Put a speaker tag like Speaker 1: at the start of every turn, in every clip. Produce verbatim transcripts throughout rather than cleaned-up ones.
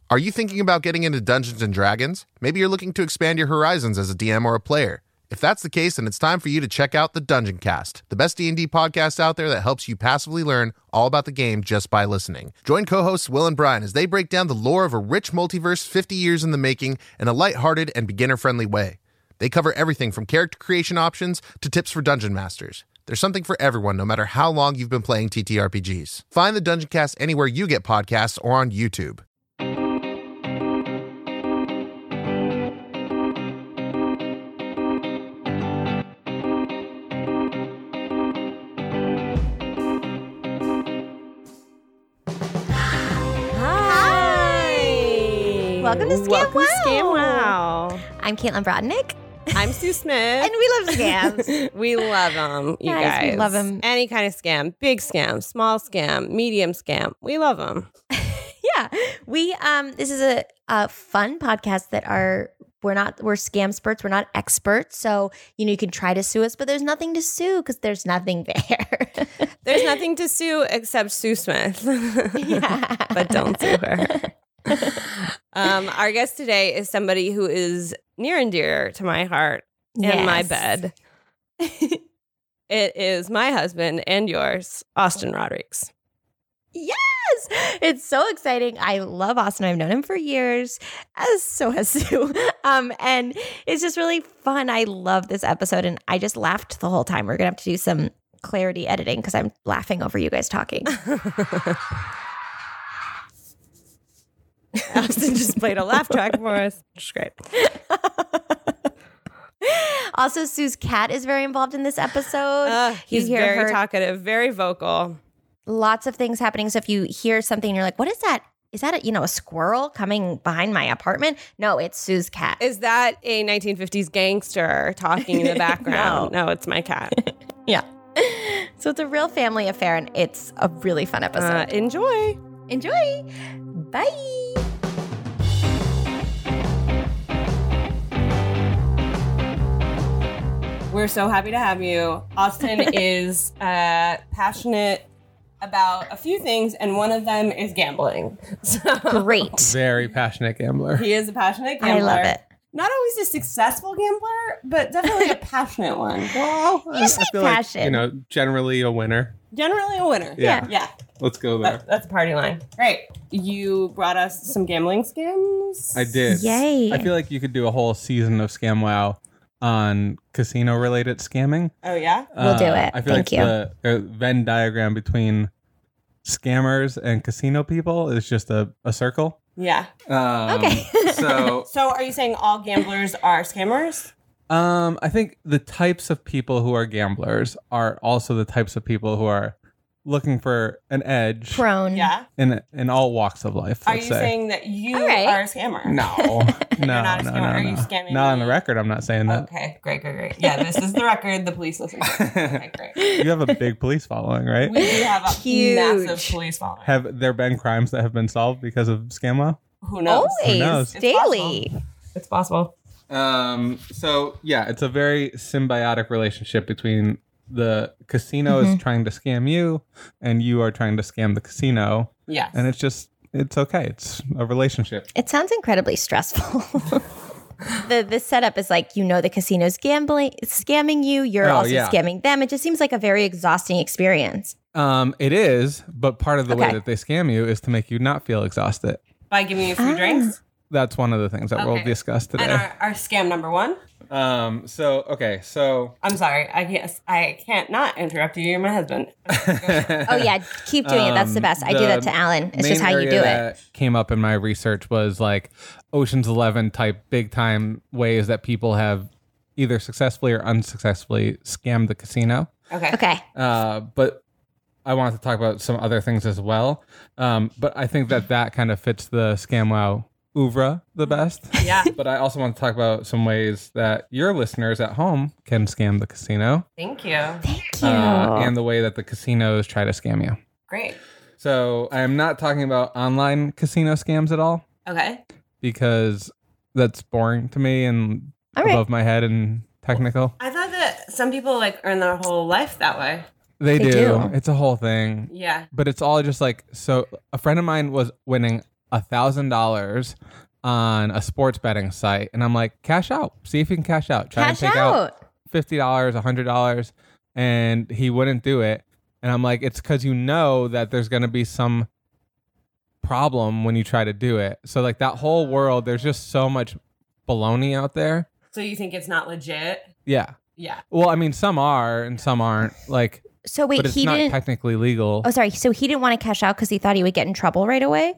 Speaker 1: Are you thinking about getting into Dungeons and Dragons? Maybe you're looking to expand your horizons as a D M or a player. If that's the case, then it's time for you to check out the Dungeon Cast, the best D and D podcast out there that helps you passively learn all about the game just by listening. Join co-hosts Will and Brian as they break down the lore of a rich multiverse fifty years in the making in a lighthearted and beginner-friendly way. They cover everything from character creation options to tips for dungeon masters. There's something for everyone, no matter how long you've been playing T T R P Gs. Find the Dungeon Cast anywhere you get podcasts or on YouTube.
Speaker 2: Welcome to Scam
Speaker 3: Welcome
Speaker 2: Wow.
Speaker 3: to Scam Wow.
Speaker 2: I'm Caitlin Brodnick.
Speaker 3: I'm Sue Smith.
Speaker 2: And we love scams.
Speaker 3: We love them, you
Speaker 2: Guys,
Speaker 3: guys.
Speaker 2: we love 'em.
Speaker 3: Any kind of scam. Big scam, small scam, medium scam. We love them.
Speaker 2: Yeah. We um this is a, a fun podcast that are we're not we're scam experts, we're not experts. So, you know, you can try to sue us, but there's nothing to sue because there's nothing there.
Speaker 3: There's nothing to sue except Sue Smith.
Speaker 2: Yeah.
Speaker 3: But don't sue her. um, our guest today is somebody who is near and dear to my heart and my
Speaker 2: Yes.
Speaker 3: bed. It is my husband and yours, Austin Rodrigues.
Speaker 2: Yes. It's so exciting. I love Austin. I've known him for years, as so has Sue. Um, and it's just really fun. I love this episode. And I just laughed the whole time. We're going to have to do some clarity editing because I'm laughing over you guys talking.
Speaker 3: Austin just played a laugh track for us, which is great.
Speaker 2: Also, Sue's cat is very involved in this episode.
Speaker 3: Uh,
Speaker 2: You
Speaker 3: he's
Speaker 2: hear
Speaker 3: very
Speaker 2: her-
Speaker 3: talkative, very vocal.
Speaker 2: Lots of things happening. So if you hear something, you're like, what is that? Is that, a, you know, a squirrel coming behind my apartment? No, it's Sue's cat.
Speaker 3: Is that a nineteen fifties gangster talking in the background? no. it's my cat.
Speaker 2: Yeah. So it's a real family affair, and it's a really fun
Speaker 3: Uh,
Speaker 2: episode.
Speaker 3: enjoy.
Speaker 2: Enjoy. Bye.
Speaker 3: We're so happy to have you. Austin is uh, passionate about a few things, and one of them is gambling. So
Speaker 2: Great.
Speaker 4: Very passionate gambler.
Speaker 3: he is a passionate
Speaker 2: I
Speaker 3: gambler.
Speaker 2: love it.
Speaker 3: Not always a successful gambler, but definitely a passionate one.
Speaker 4: Well, I, I
Speaker 2: Just like
Speaker 4: feel like,
Speaker 2: passion.
Speaker 4: you know, generally a winner.
Speaker 3: Generally a winner.
Speaker 4: Yeah.
Speaker 3: Yeah.
Speaker 4: Let's go there.
Speaker 3: That, that's a party line. Great. You brought us some gambling scams.
Speaker 4: I did.
Speaker 2: Yay.
Speaker 4: I feel like you could do a whole season of Scam Wow on casino-related scamming.
Speaker 3: Oh, yeah?
Speaker 2: We'll do it.
Speaker 4: I feel
Speaker 2: Thank
Speaker 4: like
Speaker 2: you.
Speaker 4: the uh, Venn diagram between scammers and casino people is just a, a circle.
Speaker 3: Yeah.
Speaker 4: Um,
Speaker 2: Okay.
Speaker 4: so
Speaker 3: So are you saying all gamblers are scammers?
Speaker 4: Um, I think the types of people who are gamblers are also the types of people who are looking for an edge
Speaker 2: Prone.
Speaker 3: Yeah.
Speaker 4: in in all walks of life.
Speaker 3: Are
Speaker 4: let's
Speaker 3: you
Speaker 4: say.
Speaker 3: saying that you
Speaker 2: All right.
Speaker 3: are a scammer?
Speaker 4: No, no,
Speaker 3: not a
Speaker 4: no,
Speaker 3: scammer.
Speaker 4: no,
Speaker 3: Are
Speaker 4: no.
Speaker 3: you scamming
Speaker 4: Not on
Speaker 3: me?
Speaker 4: the record. I'm not saying that.
Speaker 3: Okay, great, great, great. Yeah, this is the record. The police listen. Okay, great.
Speaker 4: You have a big police following, right?
Speaker 3: We do have a
Speaker 2: Huge.
Speaker 3: massive police following.
Speaker 4: Have there been crimes that have been solved because of Scamwell?
Speaker 3: Who knows?
Speaker 2: Always.
Speaker 4: knows?
Speaker 3: It's
Speaker 2: Daily.
Speaker 3: It's possible.
Speaker 4: Um. So yeah, it's a very symbiotic relationship between the casino
Speaker 2: Mm-hmm.
Speaker 4: is trying to scam you, and you are trying to scam the casino,
Speaker 3: Yes.
Speaker 4: and it's just it's okay. It's a relationship.
Speaker 2: It sounds incredibly stressful. the the setup is like, you know, the casino's gambling, scamming you. You're
Speaker 4: Oh,
Speaker 2: also
Speaker 4: yeah.
Speaker 2: scamming them. It just seems like a very exhausting experience.
Speaker 4: Um, it is, but part of the way
Speaker 2: Okay.
Speaker 4: that they scam you is to make you not feel exhausted.
Speaker 3: By giving you free
Speaker 2: Ah.
Speaker 3: drinks.
Speaker 4: That's one of the things that we'll
Speaker 3: Okay.
Speaker 4: discuss today.
Speaker 3: And our, our scam number one.
Speaker 4: um. So okay. So.
Speaker 3: I'm sorry. I can't. I can't not interrupt you. You're my husband.
Speaker 2: Oh, yeah. Keep doing it. That's the
Speaker 4: Um,
Speaker 2: best. I do that
Speaker 4: the
Speaker 2: to Alan. It's
Speaker 4: main
Speaker 2: just how you
Speaker 4: area
Speaker 2: do it.
Speaker 4: that Came up in my research was like Ocean's Eleven type big time ways that people have either successfully or unsuccessfully scammed the casino.
Speaker 3: Okay.
Speaker 2: Okay.
Speaker 4: Uh, but I wanted to talk about some other things as well. Um, but I think that that kind of fits the ScamWow oeuvre the best.
Speaker 3: Yeah.
Speaker 4: But I also want to talk about some ways that your listeners at home can scam the casino,
Speaker 3: Thank you.
Speaker 2: Thank you.
Speaker 4: uh, and the way that the casinos try to scam you.
Speaker 3: Great.
Speaker 4: So I am not talking about online casino scams at all
Speaker 3: Okay.
Speaker 4: because that's boring to me and
Speaker 2: All right.
Speaker 4: above my head and technical.
Speaker 3: I thought that some people like earn their whole life that way.
Speaker 4: They,
Speaker 2: They
Speaker 4: do.
Speaker 2: do.
Speaker 4: It's a whole thing.
Speaker 3: Yeah.
Speaker 4: But it's all just like, so a friend of mine was winning a thousand dollars on a sports betting site, and I'm like, cash out. See if you can cash out. Try
Speaker 2: Cash
Speaker 4: to take
Speaker 2: out.
Speaker 4: out fifty dollars, a hundred dollars, and he wouldn't do it. And I'm like, it's because you know that there's going to be some problem when you try to do it. So like that whole world, there's just so much baloney out there.
Speaker 3: So you think it's not legit?
Speaker 4: Yeah.
Speaker 3: Yeah.
Speaker 4: Well, I mean, some are and some aren't. Like,
Speaker 2: So wait,
Speaker 4: but it's
Speaker 2: he
Speaker 4: not
Speaker 2: didn't.
Speaker 4: technically legal.
Speaker 2: Oh, sorry. So he didn't want to cash out because he thought he would get in trouble right away.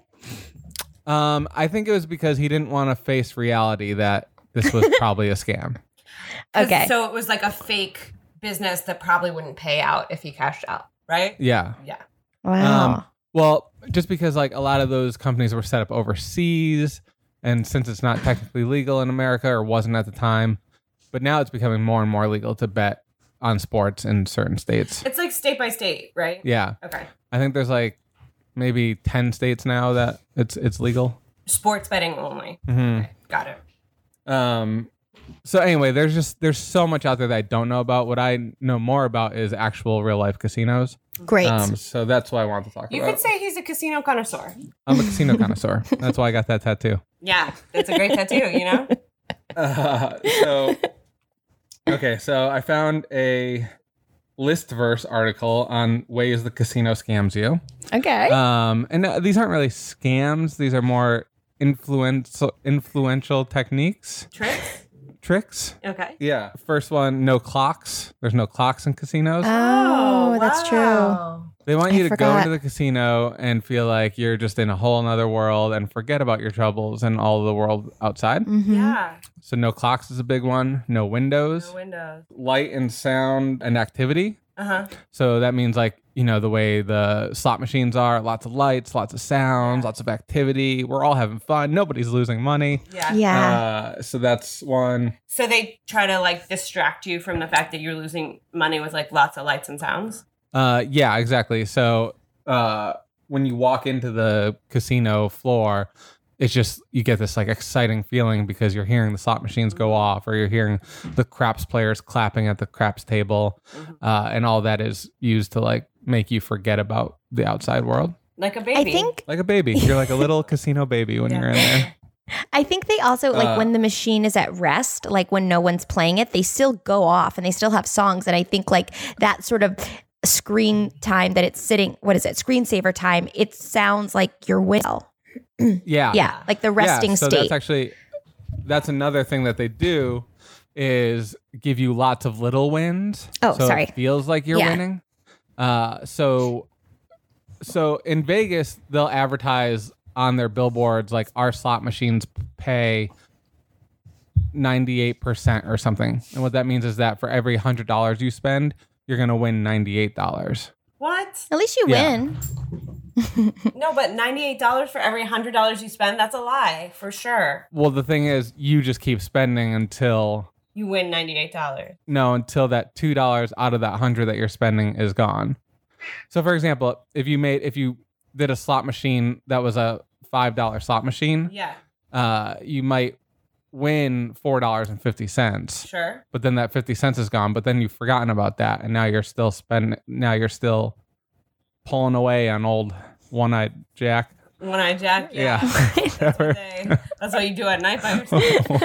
Speaker 4: Um, I think it was because he didn't want to face reality that this was probably a scam.
Speaker 3: 'Cause-
Speaker 2: Okay.
Speaker 3: So it was like a fake business that probably wouldn't pay out if he cashed out, right?
Speaker 4: Yeah.
Speaker 3: Yeah.
Speaker 2: Wow.
Speaker 4: Um, well, just because like a lot of those companies were set up overseas, and since it's not technically legal in America or wasn't at the time, but now it's becoming more and more legal to bet on sports in certain states.
Speaker 3: It's like state by state, right?
Speaker 4: Yeah.
Speaker 3: Okay.
Speaker 4: I think there's like maybe ten states now that it's it's legal.
Speaker 3: Sports betting only.
Speaker 4: Mm-hmm.
Speaker 3: Okay, got it.
Speaker 4: Um, so anyway, there's just there's so much out there that I don't know about. What I know more about is actual real life casinos.
Speaker 2: Great.
Speaker 4: Um, so that's what I want to talk
Speaker 3: You
Speaker 4: about.
Speaker 3: could say he's a casino connoisseur.
Speaker 4: I'm a casino connoisseur. That's why I got that tattoo.
Speaker 3: Yeah, it's a great tattoo, you know?
Speaker 4: Uh, so okay, so I found a Listverse article on ways the casino scams you.
Speaker 2: okay.
Speaker 4: Um, and uh, these aren't really scams; these are more influential influential techniques,
Speaker 3: Tricks?
Speaker 4: tricks.
Speaker 3: Okay.
Speaker 4: Yeah. First one, no clocks. There's no clocks in casinos.
Speaker 2: oh, that's true.
Speaker 3: wow.
Speaker 4: They want
Speaker 2: I
Speaker 4: you to go
Speaker 2: forgot.
Speaker 4: into the casino and feel like you're just in a whole nother world and forget about your troubles and all of the world outside.
Speaker 2: Mhm.
Speaker 3: Yeah.
Speaker 4: So no clocks is a big one. No windows.
Speaker 3: No windows.
Speaker 4: Light and sound and activity.
Speaker 3: Uh-huh.
Speaker 4: So that means like, you know, the way the slot machines are, lots of lights, lots of sounds, lots of activity. We're all having fun. Nobody's losing money.
Speaker 3: Yeah.
Speaker 2: Yeah.
Speaker 4: Uh, so that's one.
Speaker 3: So they try to like distract you from the fact that you're losing money with like lots of lights and sounds.
Speaker 4: Uh, yeah, exactly. So uh, when you walk into the casino floor, it's just you get this like exciting feeling because you're hearing the slot machines go off, or you're hearing the craps players clapping at the craps table, uh, and all that is used to like make you forget about the outside world,
Speaker 3: Like a
Speaker 2: I
Speaker 3: baby.
Speaker 2: think
Speaker 4: like a baby. You're like a little casino baby when
Speaker 3: Yeah.
Speaker 4: you're in there.
Speaker 2: I think they also like
Speaker 4: Uh,
Speaker 2: when the machine is at rest, like when no one's playing it, they still go off and they still have songs. And I think like that sort of screen time that it's sitting, what is it, screensaver time, it sounds like your window.
Speaker 4: Yeah,
Speaker 2: Yeah, like the resting
Speaker 4: yeah, so
Speaker 2: state.
Speaker 4: that's actually that's another thing that they do is give you lots of little wins.
Speaker 2: Oh,
Speaker 4: so
Speaker 2: sorry.
Speaker 4: It feels like you're
Speaker 2: Yeah.
Speaker 4: winning. Uh, so so in Vegas, they'll advertise on their billboards like our slot machines pay ninety-eight percent or something. And what that means is that for every one hundred dollars you spend, you're going to win ninety-eight dollars.
Speaker 3: What?
Speaker 2: At least you
Speaker 4: Yeah.
Speaker 2: win.
Speaker 3: No, but ninety-eight dollars for every one hundred dollars you spend, that's a lie, for sure.
Speaker 4: Well, the thing is, you just keep spending until
Speaker 3: You win ninety-eight dollars.
Speaker 4: no, until that two dollars out of that one hundred that you're spending is gone. So for example, if you made if you did a slot machine that was a five dollar slot machine,
Speaker 3: Yeah,
Speaker 4: uh, you might win four dollars and fifty cents.
Speaker 3: sure.
Speaker 4: But then that fifty cents is gone, but then you've forgotten about that, and now you're still spending now you're still pulling away on old one-eyed Jack.
Speaker 3: One-eyed Jack.
Speaker 4: Yeah.
Speaker 3: Whatever. That's what you do at night by yourself.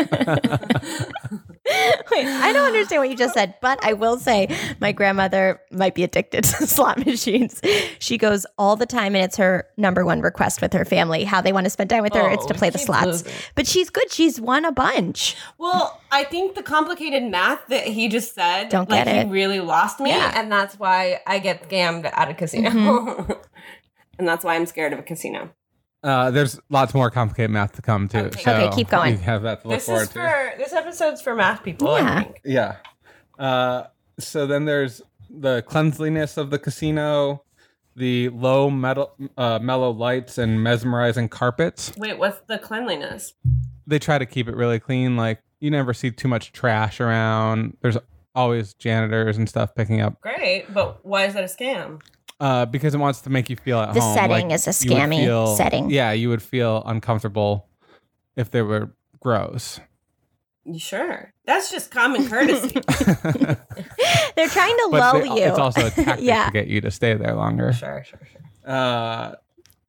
Speaker 2: Wait, I don't understand what you just said, but I will say my grandmother might be addicted to slot machines. She goes all the time, and it's her number one request with her family. How they want to spend time with her, it's to
Speaker 3: Oh,
Speaker 2: play the
Speaker 3: she's
Speaker 2: slots.
Speaker 3: losing.
Speaker 2: But she's good. She's won a bunch.
Speaker 3: Well, I think the complicated math that he just said,
Speaker 2: Don't
Speaker 3: like,
Speaker 2: get it.
Speaker 3: he really lost me,
Speaker 2: Yeah.
Speaker 3: and that's why I get scammed at a casino.
Speaker 2: Mm-hmm.
Speaker 3: And that's why I'm scared of a casino.
Speaker 4: Uh, there's lots more complicated math to come too.
Speaker 3: Okay.
Speaker 4: So
Speaker 2: Okay, keep going.
Speaker 4: You have that to look
Speaker 3: This
Speaker 4: forward
Speaker 3: is
Speaker 4: to.
Speaker 3: for this episode's for math people.
Speaker 2: Yeah.
Speaker 3: I think.
Speaker 4: Yeah. Uh, so then there's the cleanliness of the casino, the low metal, uh, mellow lights and mesmerizing carpets.
Speaker 3: Wait, what's the cleanliness?
Speaker 4: They try to keep it really clean. Like you never see too much trash around. There's always janitors and stuff picking up.
Speaker 3: Great, but why is that a scam?
Speaker 4: Uh, because it wants to make you feel at
Speaker 2: The
Speaker 4: home.
Speaker 2: setting
Speaker 4: like
Speaker 2: is a
Speaker 4: you would
Speaker 2: scammy
Speaker 4: feel-
Speaker 2: setting.
Speaker 4: Yeah, you would feel uncomfortable if they were gross.
Speaker 3: You sure? That's just common courtesy.
Speaker 2: They're trying to
Speaker 4: But
Speaker 2: lull
Speaker 4: they-
Speaker 2: you.
Speaker 4: it's also a tactic
Speaker 2: Yeah.
Speaker 4: to get you to stay there longer.
Speaker 3: Sure, sure, sure.
Speaker 4: Uh,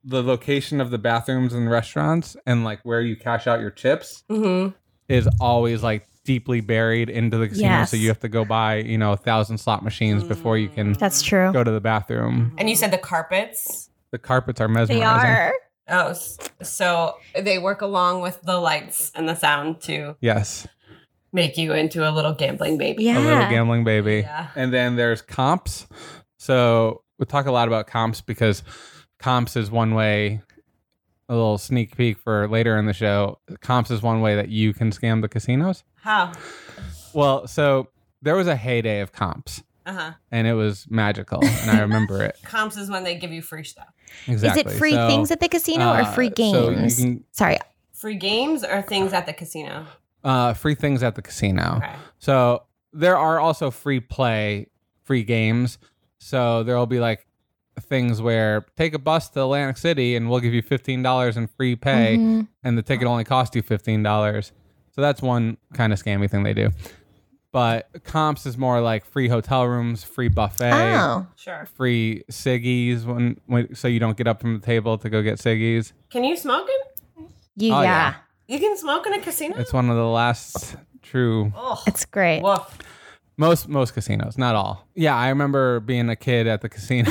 Speaker 4: the location of the bathrooms and restaurants and like where you cash out your chips
Speaker 3: Mm-hmm.
Speaker 4: is always like deeply buried into the casino.
Speaker 2: Yes.
Speaker 4: So you have to go buy, you know, a thousand slot machines before you can
Speaker 2: That's true.
Speaker 4: go to the bathroom.
Speaker 3: And you said the carpets.
Speaker 4: The carpets are
Speaker 2: They
Speaker 4: mesmerizing.
Speaker 2: are.
Speaker 3: Oh, s- so they work along with the lights and the sound to
Speaker 4: Yes.
Speaker 3: make you into a little gambling baby.
Speaker 2: Yeah.
Speaker 4: A little gambling baby.
Speaker 3: Yeah.
Speaker 4: And then there's comps. So we talk a lot about comps because comps is one way, a little sneak peek for later in the show. Comps is one way that you can scam the casinos.
Speaker 3: How?
Speaker 4: Well, so there was a heyday of comps
Speaker 3: Uh huh.
Speaker 4: and it was magical. And I remember it.
Speaker 3: Comps is when they give you free stuff.
Speaker 4: Exactly.
Speaker 2: Is it free
Speaker 4: So,
Speaker 2: things at the casino or
Speaker 4: uh,
Speaker 2: free
Speaker 4: so you
Speaker 2: games?
Speaker 4: can-
Speaker 2: Sorry.
Speaker 3: Free games or things at the casino.
Speaker 4: Uh, free things at the casino.
Speaker 3: Okay.
Speaker 4: So there are also free play, free games. So there will be like things where take a bus to Atlantic City and we'll give you fifteen dollars in free pay,
Speaker 2: Mhm.
Speaker 4: and the ticket only costs you fifteen dollars. So that's one kind of scammy thing they do. But comps is more like free hotel rooms, free buffet,
Speaker 2: Oh.
Speaker 3: Sure.
Speaker 4: free ciggies when, when so you don't get up from the table to go get ciggies.
Speaker 3: Can you smoke it?
Speaker 2: You,
Speaker 4: Oh,
Speaker 2: yeah.
Speaker 4: yeah.
Speaker 3: You can smoke in a casino?
Speaker 4: It's one of the last true
Speaker 3: Oh,
Speaker 2: It's great.
Speaker 3: woof.
Speaker 4: Most most casinos, not all. Yeah, I remember being a kid at the casino.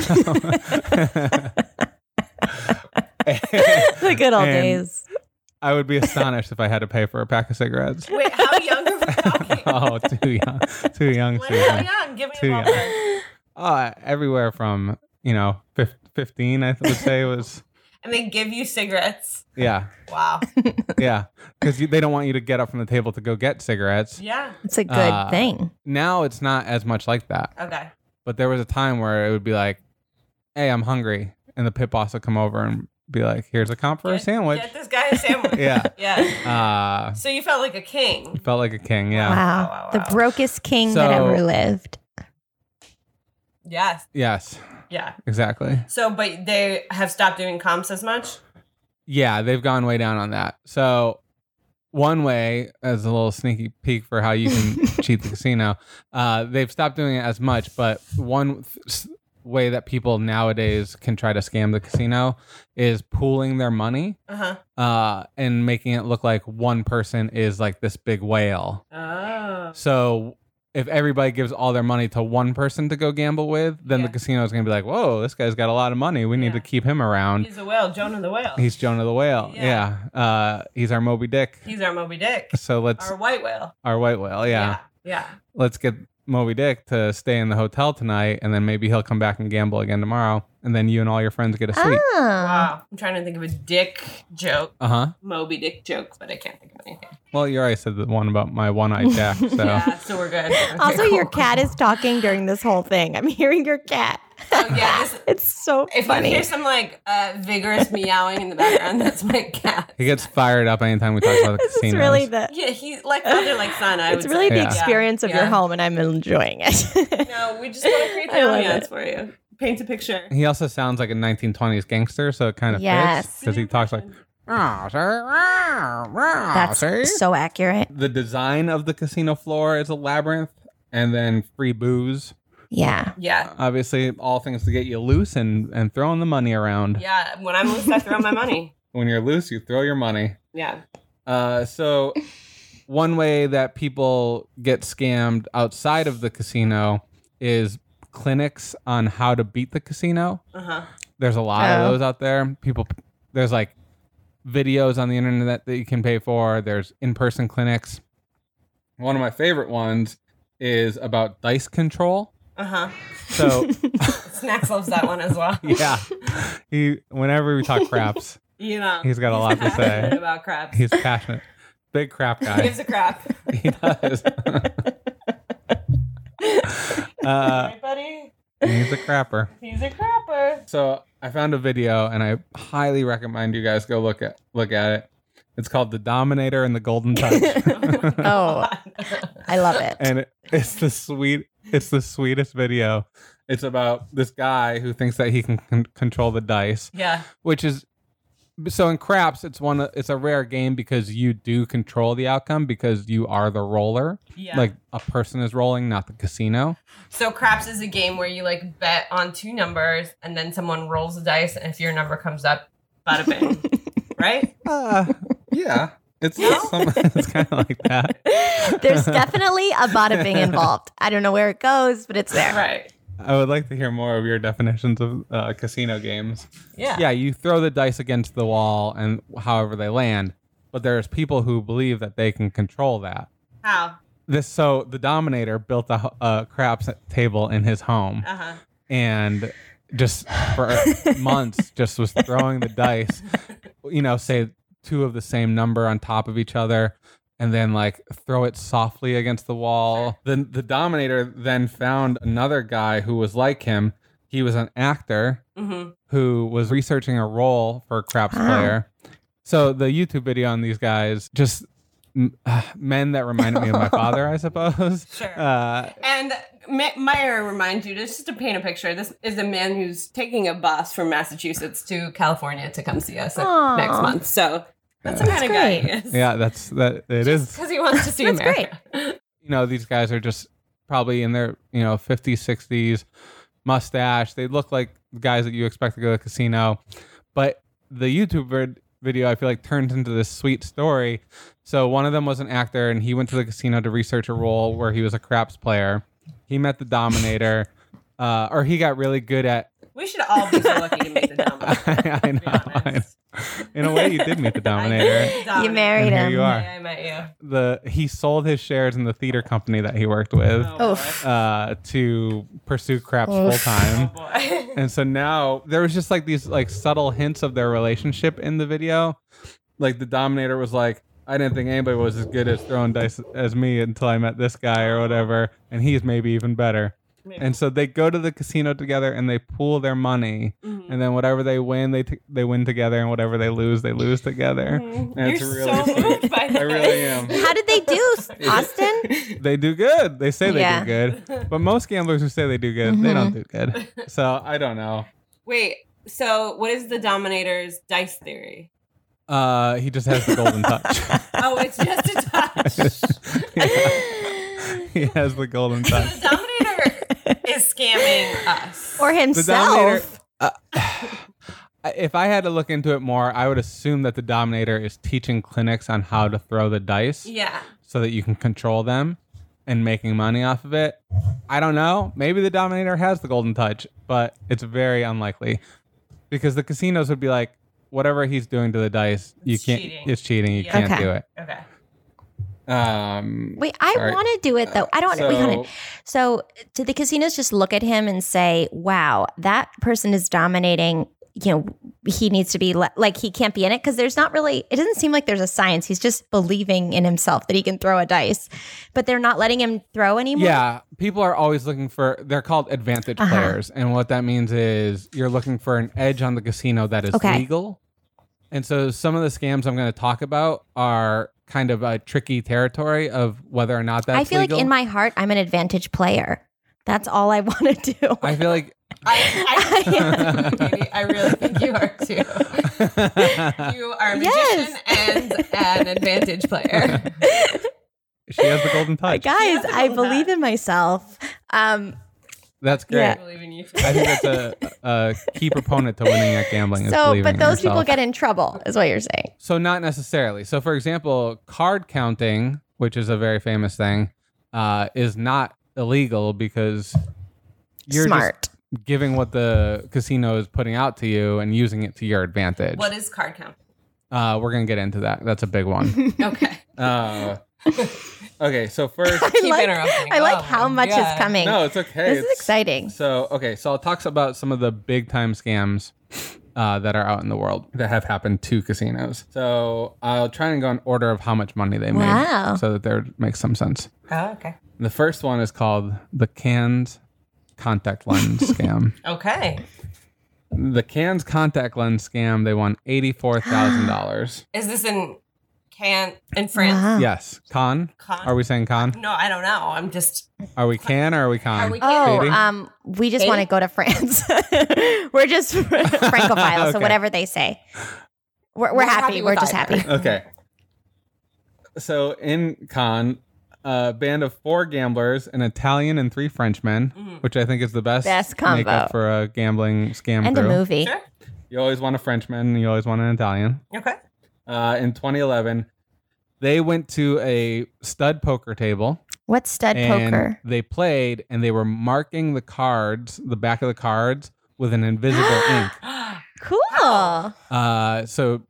Speaker 2: The good old
Speaker 4: And-
Speaker 2: days.
Speaker 4: I would be astonished if I had to pay for a pack of cigarettes.
Speaker 3: Wait, how young are we talking?
Speaker 4: Oh, too young, too young,
Speaker 3: Like,
Speaker 4: Susan.
Speaker 3: how young? Give me
Speaker 4: Too
Speaker 3: a
Speaker 4: young.
Speaker 3: ballpark.
Speaker 4: Oh, everywhere from you know fif- fifteen, I would say was.
Speaker 3: And they give you cigarettes.
Speaker 4: Yeah,
Speaker 3: Wow.
Speaker 4: yeah, because they don't want you to get up from the table to go get cigarettes.
Speaker 3: Yeah.
Speaker 2: It's a good
Speaker 4: Uh,
Speaker 2: thing.
Speaker 4: Now it's not as much like that,
Speaker 3: Okay.
Speaker 4: but there was a time where it would be like, "Hey, I'm hungry," and the pit boss would come over and be like, "Here's a comp for a
Speaker 3: Get-
Speaker 4: sandwich."
Speaker 3: Get this guy a sandwich.
Speaker 4: Yeah.
Speaker 3: Yeah.
Speaker 4: Uh,
Speaker 3: So you felt like a king.
Speaker 4: felt like a king. Yeah.
Speaker 2: Wow.
Speaker 3: wow, wow,
Speaker 2: The
Speaker 3: wow.
Speaker 2: brokest king
Speaker 4: So-
Speaker 2: that ever lived.
Speaker 3: Yes.
Speaker 4: Yes.
Speaker 3: Yeah.
Speaker 4: Exactly.
Speaker 3: So, but they have stopped doing comps as much?
Speaker 4: Yeah, they've gone way down on that. So one way, as a little sneaky peek for how you can cheat the casino, uh, they've stopped doing it as much. But one th- way that people nowadays can try to scam the casino is pooling their money
Speaker 3: Uh-huh.
Speaker 4: uh, and making it look like one person is like this big whale.
Speaker 3: Oh.
Speaker 4: So if everybody gives all their money to one person to go gamble with, then
Speaker 3: Yeah.
Speaker 4: the casino is going to be like, whoa, this guy's got a lot of money. We need
Speaker 3: Yeah.
Speaker 4: to keep him around.
Speaker 3: He's a whale, Jonah the whale.
Speaker 4: He's Jonah the whale.
Speaker 3: Yeah.
Speaker 4: Yeah. Uh, he's our Moby Dick.
Speaker 3: He's our Moby Dick.
Speaker 4: So let's
Speaker 3: Our
Speaker 4: our,
Speaker 3: white whale.
Speaker 4: white whale. Yeah.
Speaker 3: Yeah.
Speaker 4: Let's get Moby Dick to stay in the hotel tonight, and then maybe he'll come back and gamble again tomorrow, and then you and all your friends get a suite.
Speaker 2: Oh.
Speaker 3: Wow. I'm trying to think of a dick joke.
Speaker 4: Uh huh.
Speaker 3: Moby Dick joke, but I can't think of anything.
Speaker 4: Well, you already said the one about my one-eyed Jack. So
Speaker 3: Yeah, so we're good. Okay,
Speaker 2: Also, your
Speaker 3: cool.
Speaker 2: cat is talking during this whole thing. I'm hearing your cat.
Speaker 3: Oh, yeah, this-
Speaker 2: It's so
Speaker 3: If
Speaker 2: funny.
Speaker 3: you hear some like uh, vigorous meowing in the background, that's my cat.
Speaker 4: he gets fired up anytime we talk about the
Speaker 2: This is
Speaker 4: casinos.
Speaker 2: really the
Speaker 3: Yeah, he's like father, like son. I
Speaker 2: it's
Speaker 3: would
Speaker 2: really
Speaker 3: say.
Speaker 2: the
Speaker 4: Yeah.
Speaker 2: experience of
Speaker 3: Yeah.
Speaker 2: your home, and I'm enjoying it.
Speaker 3: No, we just want to create the
Speaker 2: I love
Speaker 3: ambiance
Speaker 2: it.
Speaker 3: for you. Paint a picture.
Speaker 4: He also sounds like a nineteen twenties gangster, so it kind of
Speaker 2: Yes.
Speaker 4: fits because he talks like, "Oh, sir, oh, oh,
Speaker 2: That's
Speaker 4: sir."
Speaker 2: so accurate.
Speaker 4: The design of the casino floor is a labyrinth, and then free booze.
Speaker 2: Yeah.
Speaker 3: Yeah,
Speaker 4: Obviously, all things to get you loose and, and throwing the money around.
Speaker 3: yeah. When I'm loose, I throw my money.
Speaker 4: When you're loose, you throw your money.
Speaker 3: Yeah.
Speaker 4: Uh, so, one way that people get scammed outside of the casino is clinics on how to beat the casino.
Speaker 3: Uh huh.
Speaker 4: There's a lot
Speaker 2: Oh.
Speaker 4: of those out there. People, there's like videos on the internet that you can pay for. There's in-person clinics. One of my favorite ones is about dice control.
Speaker 3: Uh huh.
Speaker 4: So,
Speaker 3: Snacks loves that one as well.
Speaker 4: yeah, he whenever we talk craps,
Speaker 3: You know,
Speaker 4: he's got a lot to
Speaker 3: passionate
Speaker 4: say.
Speaker 3: about craps.
Speaker 4: He's passionate, big crap
Speaker 3: He
Speaker 4: guy.
Speaker 3: gives a crap.
Speaker 4: He does. uh,
Speaker 3: Right, buddy?
Speaker 4: he's a crapper.
Speaker 3: He's a crapper.
Speaker 4: So I found a video, and I highly recommend you guys go look at look at it. It's called "The Dominator and the Golden Touch,"
Speaker 2: Oh, I love it.
Speaker 4: and it, it's the sweet. It's the sweetest video. It's about this guy who thinks that he can con- control the dice,
Speaker 3: Yeah.
Speaker 4: which is so in craps. It's one. It's a rare game because you do control the outcome because you are the roller.
Speaker 3: Yeah.
Speaker 4: Like a person is rolling, not the casino.
Speaker 3: So craps is a game where you like bet on two numbers and then someone rolls the dice, and if your number comes up, bada bing, right?
Speaker 4: Uh, yeah. It's, some, it's kind of like that.
Speaker 2: There's definitely a bada bing involved. I don't know where it goes, but it's there.
Speaker 3: Right.
Speaker 4: I would like to hear more of your definitions of uh, casino games.
Speaker 3: Yeah.
Speaker 4: Yeah, you throw the dice against the wall and however they land, but there's people who believe that they can control that.
Speaker 3: How?
Speaker 4: This so the Dominator built a, a craps table in his home,
Speaker 3: Uh-huh.
Speaker 4: and just for months just was throwing the dice, you know, say two of the same number on top of each other, and then like throw it softly against the wall. Then the Dominator then found another guy who was like him. He was an actor
Speaker 3: Mm-hmm.
Speaker 4: who was researching a role for a craps
Speaker 2: Wow.
Speaker 4: player. So the YouTube video on these guys, just m- uh, men that reminded me of my father, I suppose.
Speaker 3: Sure.
Speaker 4: Uh,
Speaker 3: And Ma- Meyer reminds you, just to paint a picture, this is a man who's taking a bus from Massachusetts to California to come see us
Speaker 2: Aw.
Speaker 3: next month. So that's the kind of guy he
Speaker 2: great.
Speaker 3: is.
Speaker 4: yeah, that's that. It is.
Speaker 3: Because he wants to see
Speaker 2: That's
Speaker 3: America.
Speaker 4: You know, these guys are just probably in their you know fifties, sixties, mustache. They look like guys that you expect to go to the casino, but the YouTube vid- video I feel like turns into this sweet story. So one of them was an actor, and he went to the casino to research a role where he was a craps player. He met the Dominator, uh, or he got really good at.
Speaker 3: We should all be so lucky to meet the Dominator.
Speaker 4: I know. I know. In a way, you did meet the Dominator.
Speaker 2: You married
Speaker 4: And here
Speaker 2: him.
Speaker 4: you are.
Speaker 3: Yeah, I met you.
Speaker 4: The he sold his shares in the theater company that he worked with
Speaker 3: Oh,
Speaker 2: Oof.
Speaker 3: boy.
Speaker 4: uh, to pursue craps
Speaker 2: Oof.
Speaker 4: full time.
Speaker 3: Oh, boy.
Speaker 4: And so now there was just like these like subtle hints of their relationship in the video. Like the Dominator was like, I didn't think anybody was as good at throwing dice as me until I met this guy or whatever, and he's maybe even better.
Speaker 3: Maybe.
Speaker 4: And so they go to the casino together and they pool their money,
Speaker 3: Mhm.
Speaker 4: and then whatever they win, they t- they win together, and whatever they lose, they lose together.
Speaker 3: Mhm.
Speaker 4: And it's
Speaker 3: You're
Speaker 4: really
Speaker 3: so
Speaker 4: sweet.
Speaker 3: moved by
Speaker 4: I
Speaker 3: this.
Speaker 4: really am.
Speaker 2: How did they do, Austin?
Speaker 4: They do good. They say they
Speaker 2: Yeah.
Speaker 4: do good, but most gamblers who say they do good, they don't do good. So I don't know.
Speaker 3: Wait, so what is the Dominator's dice theory?
Speaker 4: Uh, he just has the golden touch.
Speaker 3: Oh, it's just a touch.
Speaker 4: Yeah. He has the golden touch.
Speaker 3: The Dominator is scamming us.
Speaker 2: Or
Speaker 4: The
Speaker 2: himself?
Speaker 4: Dominator. Uh, if I had to look into it more, I would assume that the Dominator is teaching clinics on how to throw the dice
Speaker 3: Yeah.
Speaker 4: so that you can control them and making money off of it. I don't know. Maybe the Dominator has the golden touch, but it's very unlikely because the casinos would be like, whatever he's doing to the dice, you
Speaker 3: It's
Speaker 4: can't.
Speaker 3: cheating.
Speaker 4: It's cheating. You
Speaker 3: Yeah.
Speaker 4: can't
Speaker 2: Okay.
Speaker 4: do it.
Speaker 3: Okay.
Speaker 4: Um,
Speaker 2: Wait, I
Speaker 4: Sorry.
Speaker 2: want to do it though. I don't.
Speaker 4: so,
Speaker 2: wait, hold on. So, do the casinos just look at him and say, "Wow, that person is dominating"? You know, he needs to be le- like he can't be in it because there's not really. It doesn't seem like there's a science. He's just believing in himself that he can throw a dice, but they're not letting him throw anymore.
Speaker 4: Yeah, people are always looking for, they're called advantage
Speaker 2: Uh-huh.
Speaker 4: players. And what that means is you're looking for an edge on the casino that is
Speaker 2: Okay.
Speaker 4: legal. And so some of the scams I'm going to talk about are kind of a tricky territory of whether or not that's
Speaker 2: I feel
Speaker 4: legal.
Speaker 2: like in my heart, I'm an advantage player. That's all I want to do.
Speaker 4: I feel like
Speaker 3: I, I, Katie, I really think you are too. You are a magician and an advantage player.
Speaker 4: she has the golden touch.
Speaker 2: Guys,
Speaker 3: has to
Speaker 2: I
Speaker 3: know
Speaker 2: believe
Speaker 3: that.
Speaker 2: in myself. Um,
Speaker 4: That's great.
Speaker 2: Yeah.
Speaker 3: I believe in you too.
Speaker 4: I think that's a, a key proponent to winning at gambling is
Speaker 2: so,
Speaker 4: believing
Speaker 2: but
Speaker 4: in
Speaker 2: those people
Speaker 4: yourself.
Speaker 2: get in trouble, is what you're saying.
Speaker 4: So not necessarily. So for example, card counting, which is a very famous thing, uh, is not illegal because you're
Speaker 2: Smart.
Speaker 4: just giving what the casino is putting out to you and using it to your advantage.
Speaker 3: What is card count?
Speaker 4: Uh, we're gonna get into that. That's a big one.
Speaker 3: Okay.
Speaker 4: uh, okay, so first,
Speaker 2: I
Speaker 3: Keep
Speaker 2: like,
Speaker 3: interrupting.
Speaker 2: I like
Speaker 3: Oh
Speaker 2: how
Speaker 3: my
Speaker 2: much
Speaker 3: God.
Speaker 2: is coming.
Speaker 4: no, it's okay.
Speaker 2: this is
Speaker 4: It's-
Speaker 2: exciting.
Speaker 4: So okay, so I'll talk about some of the big time scams uh, that are out in the world that have happened to casinos. So I'll try and go in order of how much money they
Speaker 2: Wow.
Speaker 4: made, so that there makes some sense.
Speaker 3: Oh, okay.
Speaker 4: The first one is called the Cannes contact lens scam.
Speaker 3: Okay.
Speaker 4: The Cannes contact lens scam. They won eighty-four thousand dollars.
Speaker 3: Is this in Can in France?
Speaker 2: Wow.
Speaker 4: Yes, Cannes.
Speaker 3: Con-
Speaker 4: Are we saying Cannes?
Speaker 3: No, I don't know. I'm just.
Speaker 4: Are we Cannes or are we Cannes?
Speaker 3: Are we
Speaker 2: Oh,
Speaker 4: Katie?
Speaker 2: um, we just
Speaker 3: Katie?
Speaker 2: want to go to France. We're just Francophiles, so
Speaker 4: Okay.
Speaker 2: whatever they say. We're, we're,
Speaker 3: We're
Speaker 2: happy.
Speaker 3: happy
Speaker 2: We're
Speaker 3: with
Speaker 2: just
Speaker 3: either.
Speaker 2: happy.
Speaker 4: Okay. So in Cannes, a band of four gamblers, an Italian and three Frenchmen,
Speaker 3: Mhm.
Speaker 4: which I think is the best,
Speaker 2: Best combo.
Speaker 4: makeup for a gambling scam
Speaker 2: And a
Speaker 4: crew.
Speaker 2: movie.
Speaker 3: Sure.
Speaker 4: You always want a Frenchman, and you always want an Italian.
Speaker 3: Okay.
Speaker 4: Uh, in twenty eleven, they went to a stud poker table.
Speaker 2: What's stud
Speaker 4: and
Speaker 2: poker?
Speaker 4: They played, and they were marking the cards, the back of the cards, with an invisible ink.
Speaker 2: Cool.
Speaker 4: Uh, so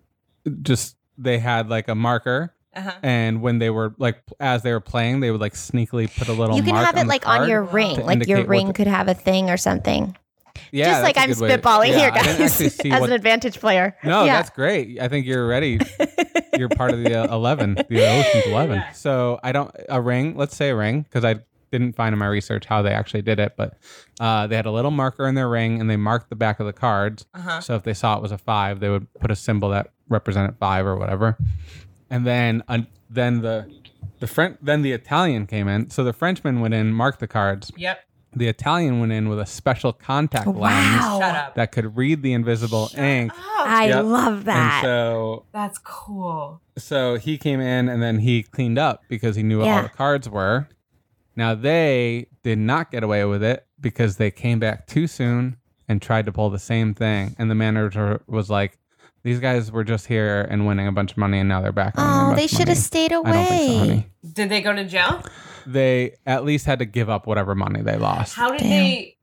Speaker 4: just they had like a marker.
Speaker 3: Uh-huh.
Speaker 4: And when they were like, as they were playing, they would like sneakily put a little.
Speaker 2: You can
Speaker 4: mark
Speaker 2: have it
Speaker 4: on the
Speaker 2: like on
Speaker 4: card
Speaker 2: your
Speaker 4: to
Speaker 2: ring. Like
Speaker 4: indicate
Speaker 2: your
Speaker 4: what
Speaker 2: ring
Speaker 4: the-
Speaker 2: could have a thing or something.
Speaker 4: Yeah,
Speaker 2: Just like
Speaker 4: that's a
Speaker 2: I'm
Speaker 4: good way to-
Speaker 2: spitballing
Speaker 4: yeah,
Speaker 2: here,
Speaker 4: I didn't
Speaker 2: guys,
Speaker 4: actually see
Speaker 2: as
Speaker 4: what-
Speaker 2: an advantage player.
Speaker 4: No,
Speaker 2: yeah.
Speaker 4: that's great. I think you're ready. You're part of the uh, eleven, the Ocean's Eleven.
Speaker 3: Yeah.
Speaker 4: So I don't a ring. Let's say a ring because I didn't find in my research how they actually did it, but uh, they had a little marker in their ring and they marked the back of the cards.
Speaker 3: Uh-huh.
Speaker 4: So if they saw it was a five, they would put a symbol that represented five or whatever. And then uh, then the the French then the Italian came in. So the Frenchman went in, marked the cards.
Speaker 3: Yep.
Speaker 4: The Italian went in with a special contact
Speaker 2: Wow.
Speaker 4: lens
Speaker 3: Shut up.
Speaker 4: that could read the invisible ink.
Speaker 3: Oh,
Speaker 2: I
Speaker 4: Yep.
Speaker 2: love that.
Speaker 4: And so
Speaker 3: that's cool.
Speaker 4: so he came in and then he cleaned up because he knew what
Speaker 2: Yeah.
Speaker 4: all the cards were. Now they did not get away with it because they came back too soon and tried to pull the same thing. And the manager was like, "These guys were just here and winning a bunch of money, and now they're back." winning a
Speaker 2: oh,
Speaker 4: bunch
Speaker 2: they
Speaker 4: of
Speaker 2: should have
Speaker 4: money."
Speaker 2: stayed
Speaker 4: I don't think so,
Speaker 2: away.
Speaker 4: honey.
Speaker 3: Did they go to jail?
Speaker 4: They at least had to give up whatever money they lost.
Speaker 3: How did
Speaker 2: Damn.
Speaker 3: they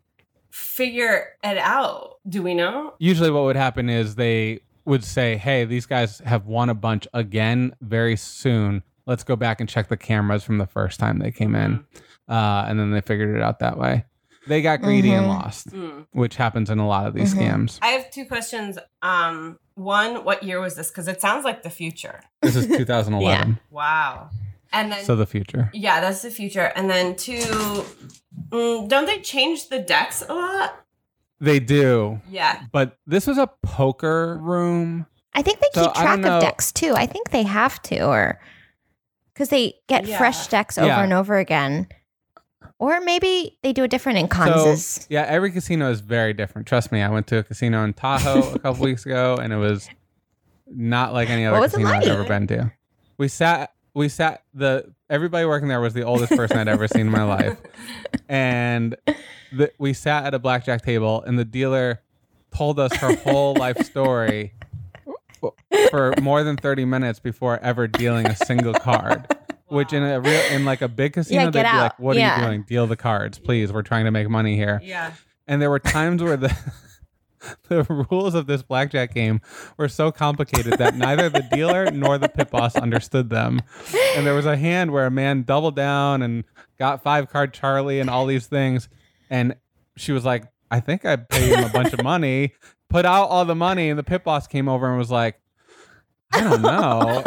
Speaker 3: figure it out? Do we know?
Speaker 4: Usually what would happen is they would say, "Hey, these guys have won a bunch again very soon. Let's go back and check the cameras from the first time they came in." Uh, and then they figured it out that way. They got greedy and
Speaker 2: Mhm.
Speaker 4: lost,
Speaker 3: Mm.
Speaker 4: which happens in a lot of these
Speaker 2: Mhm.
Speaker 4: scams.
Speaker 3: I have two questions. Um, one, what year was this? Because it sounds like the future.
Speaker 4: This is two thousand eleven.
Speaker 3: Wow. And then,
Speaker 4: So the future.
Speaker 3: yeah, that's the future. And then two, mm, don't they change the decks a lot?
Speaker 4: They do.
Speaker 3: Yeah.
Speaker 4: But this was a poker room.
Speaker 2: I think they
Speaker 4: So,
Speaker 2: keep
Speaker 4: I
Speaker 2: track
Speaker 4: don't know-
Speaker 2: of decks too. I think they have to, or because they get
Speaker 3: Yeah.
Speaker 2: fresh decks over
Speaker 4: Yeah.
Speaker 2: and over again. Or maybe they do it different in
Speaker 4: So,
Speaker 2: Kansas.
Speaker 4: yeah, every casino is very different. Trust me, I went to a casino in Tahoe a couple weeks ago, and it was not like any other
Speaker 2: What was it
Speaker 4: casino I've
Speaker 2: like?
Speaker 4: ever been to. We sat, we sat, the everybody working there was the oldest person I'd ever seen in my life. And the, we sat at a blackjack table, and the dealer told us her whole life story for more than thirty minutes before ever dealing a single card. Which in a real in like a big casino,
Speaker 2: Yeah,
Speaker 4: they'd
Speaker 2: get
Speaker 4: be
Speaker 2: out.
Speaker 4: like, "What
Speaker 2: Yeah.
Speaker 4: are you doing? Deal the cards, please. We're trying to make money here."
Speaker 3: Yeah.
Speaker 4: And there were times where the the rules of this blackjack game were so complicated that neither the dealer nor the pit boss understood them. And there was a hand where a man doubled down and got five card Charlie and all these things. And she was like, "I think I paid him a bunch of money," put out all the money, and the pit boss came over and was like, "I don't know."